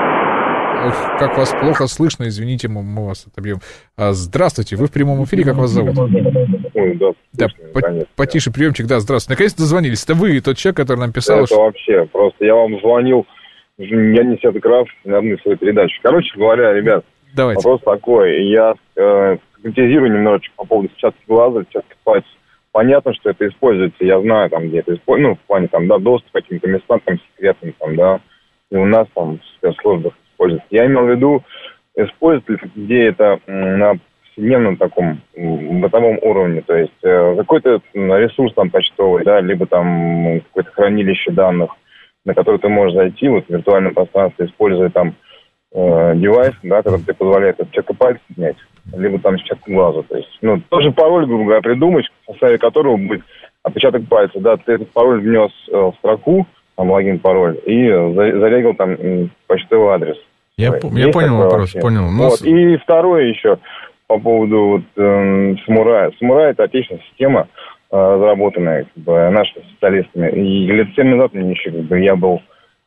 Ох, как вас плохо слышно, извините, мы, мы вас отобьем. А, здравствуйте, вы в прямом эфире, как вас зовут? Ой, да, да по- потише приемчик, да, здравствуйте. Наконец-то дозвонились. Это вы, тот человек, который нам писал. Это что... вообще, просто я вам звонил, я не десяток раз на одну свою передачу. Короче говоря, ребят, Давайте. Вопрос такой, я э, конкретизирую немножечко по поводу сетчатки глаза, сетчатки пальцев. Понятно, что это используется, я знаю, там, где это используется, ну, в плане, там, да, доступ к каким-то местам, там, секретным, там, да, и у нас, там, в спецслужбах используется. Я имел в виду, используется ли, где это на повседневном таком бытовом уровне, то есть э, какой-то ресурс, там, почтовый, да, либо, там, какое-то хранилище данных, на которое ты можешь зайти, вот, в виртуальном пространстве, используя, там, девайс, да, который тебе позволяет отпечаток пальца снять, либо там отпечаток глаза. То есть, ну, тоже пароль, грубо говоря, придумать, в составе которого будет отпечаток пальца, да, ты этот пароль внес в строку, там, логин, пароль, и зарегал там почтовый адрес. Я, по- я понял вопрос, вообще. понял. Но... Вот. И второе еще по поводу вот, э, Самурая. Самурай — это отечественная система, э, разработанная как бы, нашими специалистами. И лет семь назад мне еще, как бы, я был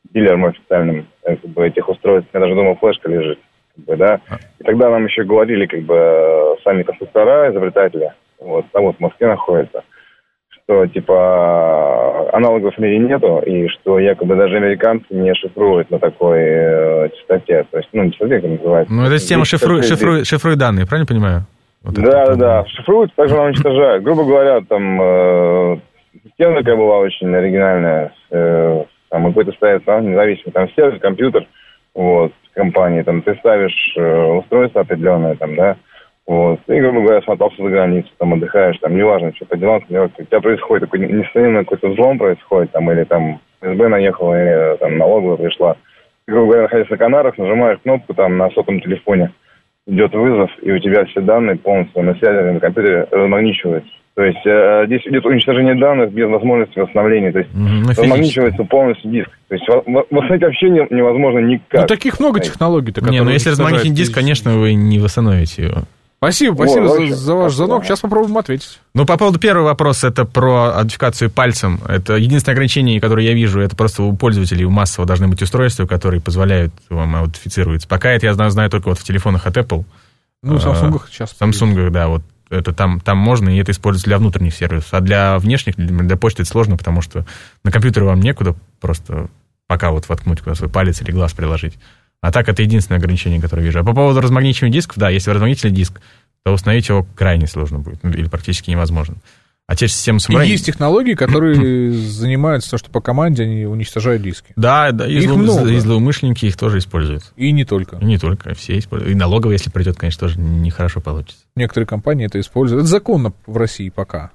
дилером официальным как бы, этих устройств. Я даже думал, флешка лежит. Как бы, да. И тогда нам еще говорили, как бы, сами конструктора, изобретатели, вот, там вот в Москве находится, что, типа, аналогов в мире нету, и что якобы даже американцы не шифруют на такой э, частоте. То есть, ну, не частоте, как называется. Ну, эта система шифрует, шифрует, шифрует данные, правильно понимаю? Вот да, да, да. Шифруют, также она уничтожает. Грубо говоря, там э, система такая была очень оригинальная. Э, там какой-то ставит там, независимый там сервис, компьютер, вот, компании. Там ты ставишь э, устройство определенное, там, да, вот, и, грубо говоря, смотался за границу, там, отдыхаешь, там, неважно, что по делам, у тебя происходит такой несомненно какой-то взлом происходит, там, или там эс бэ наехала, или там налоговая пришла. Ты, грубо говоря, находясь на Канарах, нажимаешь кнопку там на сотовом телефоне, идет вызов, и у тебя все данные полностью на сервере, на компьютере размагничиваются. То есть э, здесь идет уничтожение данных без возможности восстановления. То есть mm-hmm. размагничивается полностью диск. То есть восстановить вообще невозможно никак. Ну, таких много технологий-то. Не, ну если размагничить диск, конечно, вы не восстановите его. Спасибо, спасибо вот, за, за ваш звонок. Сейчас попробуем ответить. Ну, по поводу первого вопроса, это про аутентификацию пальцем. Это единственное ограничение, которое я вижу, это просто у пользователей, у массово должны быть устройства, которые позволяют вам аутентифицироваться. Пока это я знаю, знаю только вот в телефонах от Apple. Ну, в Samsung сейчас. В Samsung, да, вот это там, там можно, и это используется для внутренних сервисов. А для внешних, для, для почты это сложно, потому что на компьютере вам некуда просто пока вот воткнуть куда свой палец или глаз приложить. А так это единственное ограничение, которое вижу. А по поводу размагничивания дисков, да, если вы размагнитили диск, то установить его крайне сложно будет, ну, или практически невозможно. А те же системы самурай... И есть технологии, которые занимаются то, что по команде они уничтожают диски. Да, да, и, зло... и злоумышленники их тоже используют. И не только. И не только, все используют. И налоговая, если придет, конечно, тоже нехорошо получится. Некоторые компании это используют. Это законно в России пока.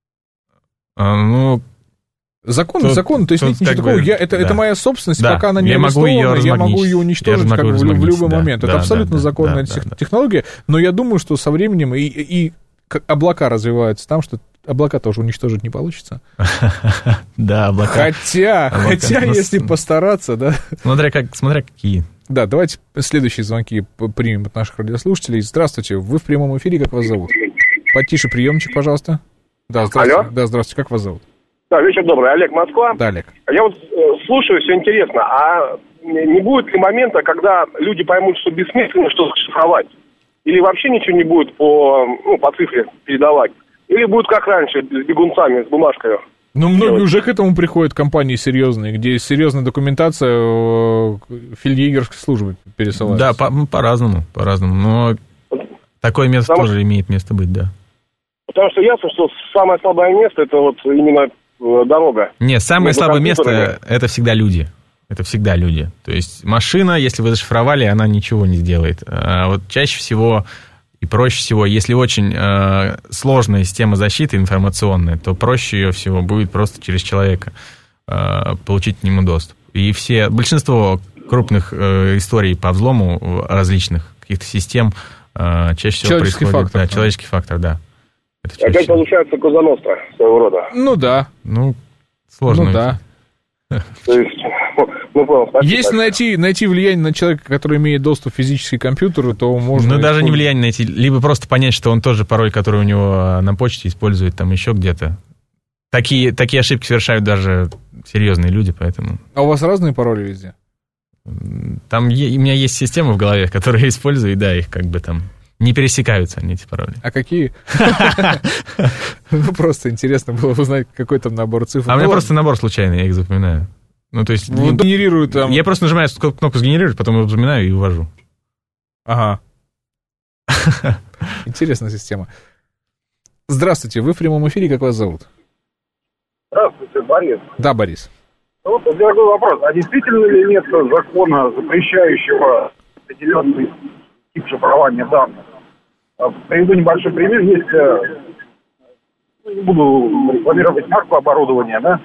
А, ну... Закон, тут, закон, то есть нет ничего такого. Бы, я, это, да. это моя собственность, да. пока она не арестована, я могу ее уничтожить как бы, в любой да. момент. Да, это да, абсолютно да, законная да, тех, да, технология, но я думаю, что со временем и, и облака развиваются там, что облака тоже уничтожить не получится. Да, облака. Хотя, хотя, если постараться, да. Смотря как, смотря какие. Да, давайте следующие звонки примем от наших радиослушателей. Здравствуйте, вы в прямом эфире, как вас зовут? Потише приемчик, пожалуйста. Да, здравствуйте. Да, здравствуйте, как вас зовут? Да, вечер добрый. Олег, Москва. Да, Олег. Я вот э, слушаю, все интересно. А не будет ли момента, когда люди поймут, что бессмысленно что-то шифровать? Или вообще ничего не будет по, ну, по цифре передавать? Или будет как раньше, с бегунцами, с бумажкой? Ну, многие уже к этому приходят компании серьезные, где серьезная документация фельдъегерской службы пересылается. Да, по- по-разному, по-разному. Но такое место Потому... тоже имеет место быть, да. Потому что ясно, что самое слабое место — это вот именно э, дорога. Нет, самое слабое место — это всегда люди. Это всегда люди. То есть машина, если вы зашифровали, она ничего не сделает. А вот чаще всего и проще всего, если очень э, сложная система защиты информационная, то проще ее всего будет просто через человека э, получить к нему доступ. И все, большинство крупных э, историй по взлому различных каких-то систем э, чаще всего человеческий происходит... Фактор, да, да. Человеческий фактор, да. Опять получается Коза Ностра своего рода. Ну да. Ну, сложно. Ну да. То есть, ну, понял, спасибо. Если найти, найти влияние на человека, который имеет доступ к физическому компьютеру, то можно... Ну, даже не влияние найти, либо просто понять, что он тоже пароль, который у него на почте использует там еще где-то. Такие, такие ошибки совершают даже серьезные люди, поэтому... А у вас разные пароли везде? Там е- у меня есть система в голове, которую я использую, и да, их как бы там... Не пересекаются они, эти пароли. А какие? Ну, просто интересно было узнать, какой там набор цифр. А у меня просто набор случайный, я их запоминаю. Ну, то есть... Генерирую там... Я просто нажимаю кнопку «Сгенерировать», потом его запоминаю и увожу. Ага. Интересная система. Здравствуйте, вы в прямом эфире, как вас зовут? Здравствуйте, Борис. Да, Борис. Ну, вот такой вопрос. А действительно ли нет закона, запрещающего определенный тип шифрования данных? Приведу небольшой пример. Есть, не буду рекламировать марку оборудования, да,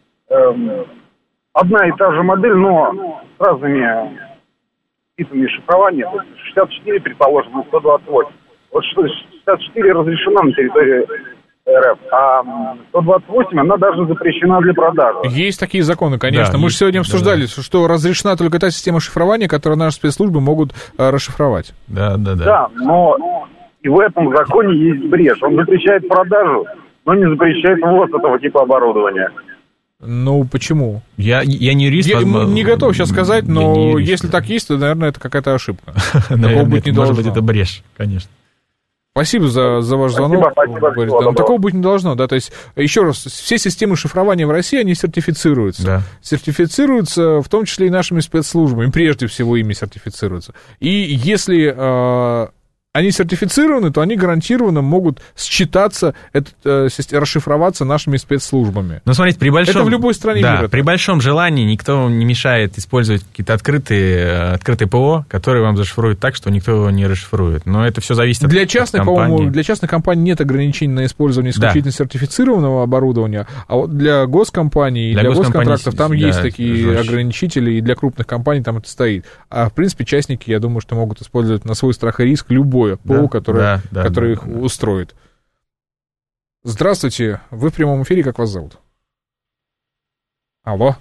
одна и та же модель, но с разными типами шифрования. шестьдесят четыре, предположим, на сто двадцать восемь. Вот шестьдесят четыре разрешена на территории эр эф, а сто двадцать восемь, она даже запрещена для продажи. Есть такие законы, конечно. Да, Мы есть, же сегодня обсуждали, да. что разрешена только та система шифрования, которую наши спецслужбы могут а, расшифровать. Да, да, да. Да, но и в этом законе есть брешь. Он запрещает продажу, но не запрещает ввоз этого типа оборудования. Ну, почему? Я, я не юрист. Я возможно, не готов сейчас сказать, но юрист, если да. так есть, то, наверное, это какая-то ошибка. Наверное, быть не может быть, это брешь, конечно. Спасибо за, за ваш звонок. Спасибо, спасибо, Говорит, всего да, такого быть не должно, да, то есть, еще раз, все системы шифрования в России, они сертифицируются. Да. Сертифицируются, в том числе и нашими спецслужбами, прежде всего ими сертифицируются. И если э, они сертифицированы, то они гарантированно могут считаться, это, э, расшифроваться нашими спецслужбами. Ну, смотрите, при большом... Это в любой стране да, мира. При большом желании никто не мешает использовать какие-то открытые, открытые ПО, которые вам зашифруют так, что никто его не расшифрует. Но это все зависит для от, частных, от компании. по-моему, для частных компаний нет ограничений на использование исключительно да. сертифицированного оборудования, а вот для госкомпаний и для, для госконтрактов там да, есть такие жестче. ограничители, и для крупных компаний там это стоит. А, в принципе, частники, я думаю, что могут использовать на свой страх и риск любое ПО, да, которое, да, да, которое да, их да. устроит. Здравствуйте, вы в прямом эфире, как вас зовут? Алло.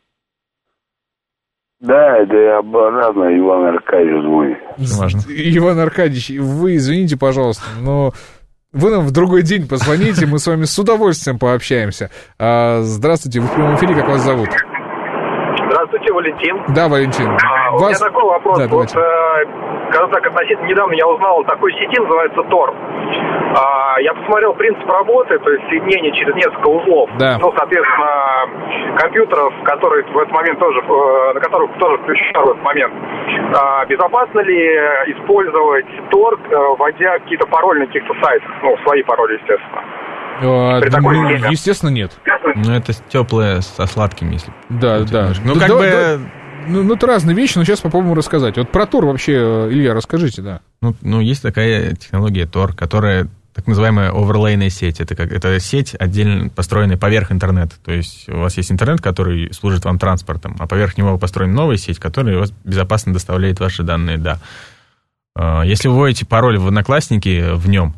Да, это я обратно, Иван Аркадьевич звонит. Важно. Иван Аркадьевич, вы извините, пожалуйста, но вы нам в другой день позвоните, мы с вами с удовольствием пообщаемся. Здравствуйте, вы в прямом эфире, как вас зовут? Здравствуйте, Валентин. Да, Валентин. А, вас... У меня такой вопрос. Да, вот, э, когда так относительно недавно я узнал о такой сети, называется Тор. А, я посмотрел принцип работы, то есть соединение через несколько узлов. Да. Ну, соответственно, компьютеров, которые в этот момент тоже, на которых тоже включен в этот момент. А, безопасно ли использовать Тор, вводя какие-то пароли на каких-то сайтах? Ну, свои пароли, естественно. А, ну, естественно, нет. Ну, это теплое со сладким, если... Да, да. Ну, да, как да, бы... Да, ну, ну, это разные вещи, но сейчас попробуем рассказать. Вот про Тор вообще, Илья, расскажите, да. Ну, ну есть такая технология Тор, которая так называемая оверлейная сеть. Это, как, это сеть, отдельно построенная поверх интернета. То есть у вас есть интернет, который служит вам транспортом, а поверх него построена новая сеть, которая вас безопасно доставляет ваши данные, да. Если вы вводите пароль в Одноклассники в нем,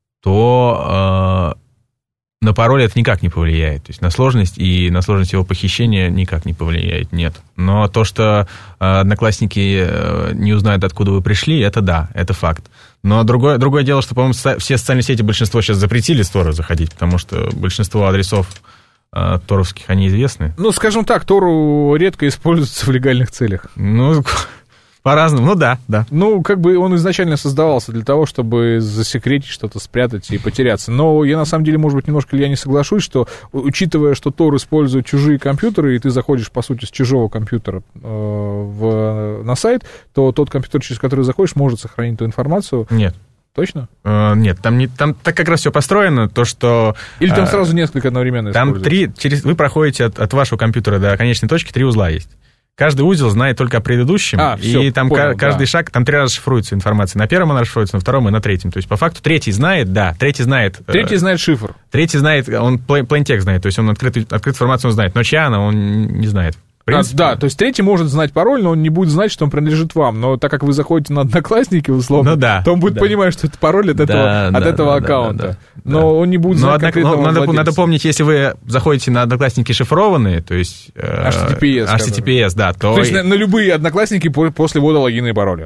то... на пароль это никак не повлияет. То есть на сложность и на сложность его похищения никак не повлияет, нет. Но то, что Одноклассники не узнают, откуда вы пришли, это да, это факт. Но другое, другое дело, что, по-моему, все социальные сети, большинство сейчас запретили с Тора заходить, потому что большинство адресов торовских, они известны. Ну, скажем так, Тору редко используется в легальных целях. Ну... По-разному, ну да, да. Ну, как бы он изначально создавался для того, чтобы засекретить что-то, спрятать и потеряться. Но я, на самом деле, может быть, немножко я не соглашусь, что, учитывая, что Тор использует чужие компьютеры, и ты заходишь, по сути, с чужого компьютера э, в, на сайт, то тот компьютер, через который заходишь, может сохранить ту информацию. Нет. Точно? Э, нет, там, не, там так как раз все построено, то что... Или там э, сразу несколько одновременно там три, через, вы проходите от, от вашего компьютера до конечной точки, три узла есть. Каждый узел знает только о предыдущем, а, и все, там понял, каждый да. шаг, там три раза шифруется информация. На первом она расшифруется, на втором и на третьем. То есть, по факту, третий знает, да, третий знает... Третий э, знает шифр. Третий знает, он plaintext знает, то есть он открытую, открытую информацию он знает, но чья она, он не знает. А, да, то есть третий может знать пароль, но он не будет знать, что он принадлежит вам. Но так как вы заходите на Одноклассники, условно, ну, да, то он будет да. понимать, что это пароль от да, этого, да, от этого да, аккаунта. Да, да, но да. он не будет знать конкретного надо, владельца. Надо помнить, если вы заходите на Одноклассники шифрованные, то есть... Э, эйч ти ти пи эс. эйч ти ти пи эс, да. То, то есть на, на любые Одноклассники после ввода логина и пароля.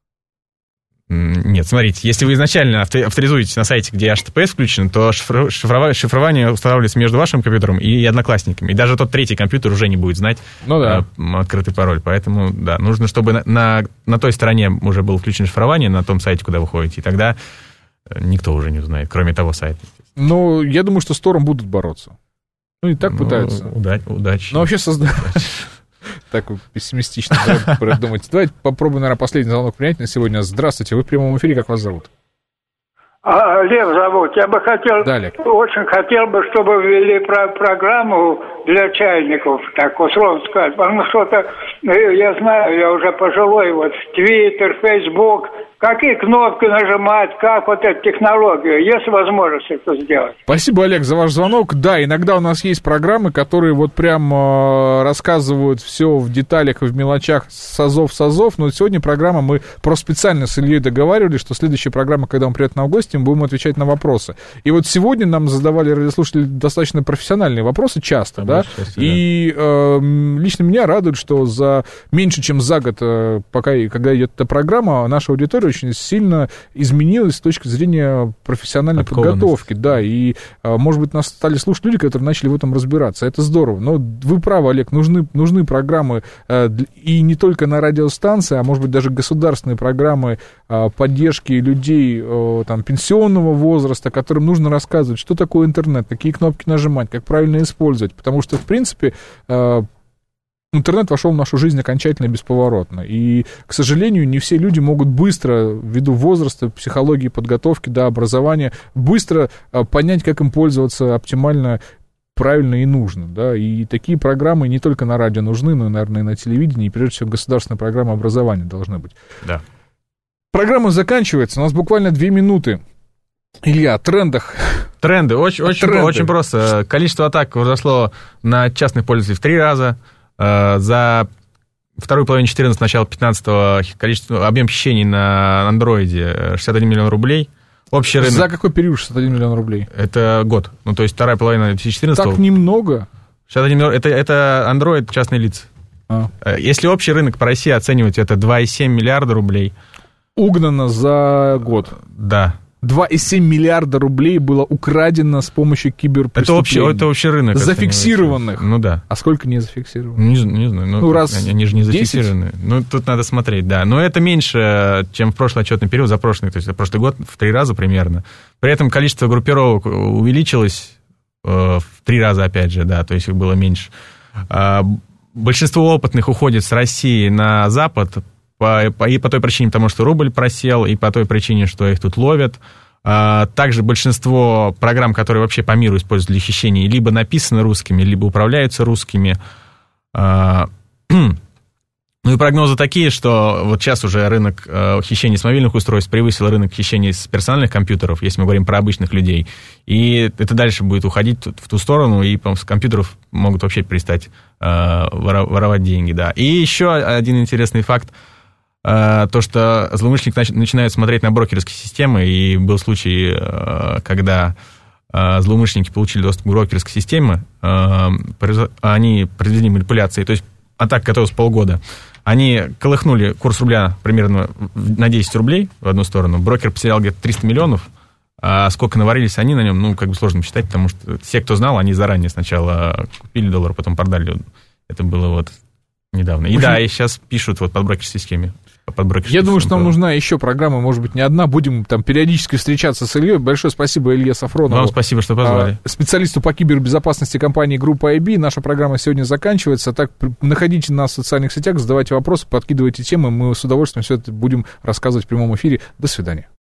Нет, смотрите, если вы изначально авторизуетесь на сайте, где эйч ти ти пи эс включен, то шифрование, шифрование устанавливается между вашим компьютером и Одноклассниками. И даже тот третий компьютер уже не будет знать ну, да. а, открытый пароль. Поэтому, да, нужно, чтобы на, на, на той стороне уже было включено шифрование, на том сайте, куда вы ходите, и тогда никто уже не узнает, кроме того сайта. Ну, я думаю, что с Тором будут бороться. Ну, и так ну, пытаются. Удачи. удачи. Ну, вообще создать... Так пессимистично продумать. Давайте попробуем, наверное, последний звонок принять на сегодня. Здравствуйте, вы в прямом эфире, как вас зовут? А, Лев зовут. Я бы хотел, да, Лев. очень хотел бы, чтобы ввели про программу для чайников, так условно сказать. Потому что что-то, я знаю, я уже пожилой, вот Твиттер, Фейсбук, какие кнопки нажимать, как вот эта технология, есть возможность это сделать. Спасибо, Олег, за ваш звонок. Да, иногда у нас есть программы, которые вот прям э, рассказывают все в деталях и в мелочах с азов с азов, но сегодня программа, мы просто специально с Ильей договаривались, что следующая программа, когда он придет на гости, мы будем отвечать на вопросы. И вот сегодня нам задавали радиослушатели достаточно профессиональные вопросы, часто, да, часто, и э, лично меня радует, что за меньше, чем за год, э, пока, когда идет эта программа, наша аудитория очень сильно изменилась с точки зрения профессиональной подготовки. Да, и, может быть, нас стали слушать люди, которые начали в этом разбираться. Это здорово. Но вы правы, Олег, нужны, нужны программы и не только на радиостанции, а может быть даже государственные программы поддержки людей там, пенсионного возраста, которым нужно рассказывать, что такое интернет, какие кнопки нажимать, как правильно использовать. Потому что, в принципе, интернет вошел в нашу жизнь окончательно и бесповоротно. И, к сожалению, не все люди могут быстро, ввиду возраста, психологии, подготовки, да, образования, быстро понять, как им пользоваться оптимально, правильно и нужно. Да. И такие программы не только на радио нужны, но, наверное, и на телевидении, и, прежде всего, государственная программа образования должна быть. Да. Программа заканчивается. У нас буквально две минуты. Илья, о трендах. Тренды. Очень, очень, Тренды. очень просто. Количество атак возросло на частных пользователей в три раза. За вторую половину четырнадцатого, начало пятнадцатого количество, объем хищений на андроиде шестьдесят один миллион рублей. Общий рынок... За какой период шестьдесят один миллион рублей? Это год. Ну, то есть вторая половина две тысячи четырнадцатого. Так немного? шестьдесят один миллион. Это, это Android частные лица. А. Если общий рынок по России оценивать, это два и семь миллиарда рублей. Угнано за год. Да. два и семь миллиарда рублей было украдено с помощью киберпреступлений. Это общий, это общий рынок. Зафиксированных. Ну да. А сколько не зафиксированных? Не, не знаю. Ну, ну раз они, они же не зафиксированы. Ну, тут надо смотреть, да. Но это меньше, чем в прошлый отчетный период, за прошлый, то есть за прошлый год в три раза примерно. При этом количество группировок увеличилось э, в три раза, опять же, да, то есть их было меньше. Э, большинство опытных уходит с России на Запад, По, по, и по той причине, потому что рубль просел, и по той причине, что их тут ловят. А, также большинство программ, которые вообще по миру используют для хищений, либо написаны русскими, либо управляются русскими. А, ну и прогнозы такие, что вот сейчас уже рынок э, хищений с мобильных устройств превысил рынок хищений с персональных компьютеров, если мы говорим про обычных людей. И это дальше будет уходить в ту сторону, и с компьютеров могут вообще перестать э, воровать деньги. Да. И еще один интересный факт. То, что злоумышленник начинает смотреть на брокерские системы, и был случай, когда злоумышленники получили доступ к брокерской системе, они произвели манипуляции, то есть атака готовилась полгода, они колыхнули курс рубля примерно на десять рублей в одну сторону, брокер потерял где-то триста миллионов, а сколько наварились они на нем, ну, как бы сложно считать, потому что все, кто знал, они заранее сначала купили доллар, потом продали, это было вот недавно. И да, и сейчас пишут вот под брокерской системе. Я думаю, что нам нужна еще программа, может быть, не одна. Будем там периодически встречаться с Ильей. Большое спасибо Илье Сафронову. Вам спасибо, что позвали. Специалисту по кибербезопасности компании Группа ай би. Наша программа сегодня заканчивается. Так, находите нас в социальных сетях, задавайте вопросы, подкидывайте темы. Мы с удовольствием все это будем рассказывать в прямом эфире. До свидания.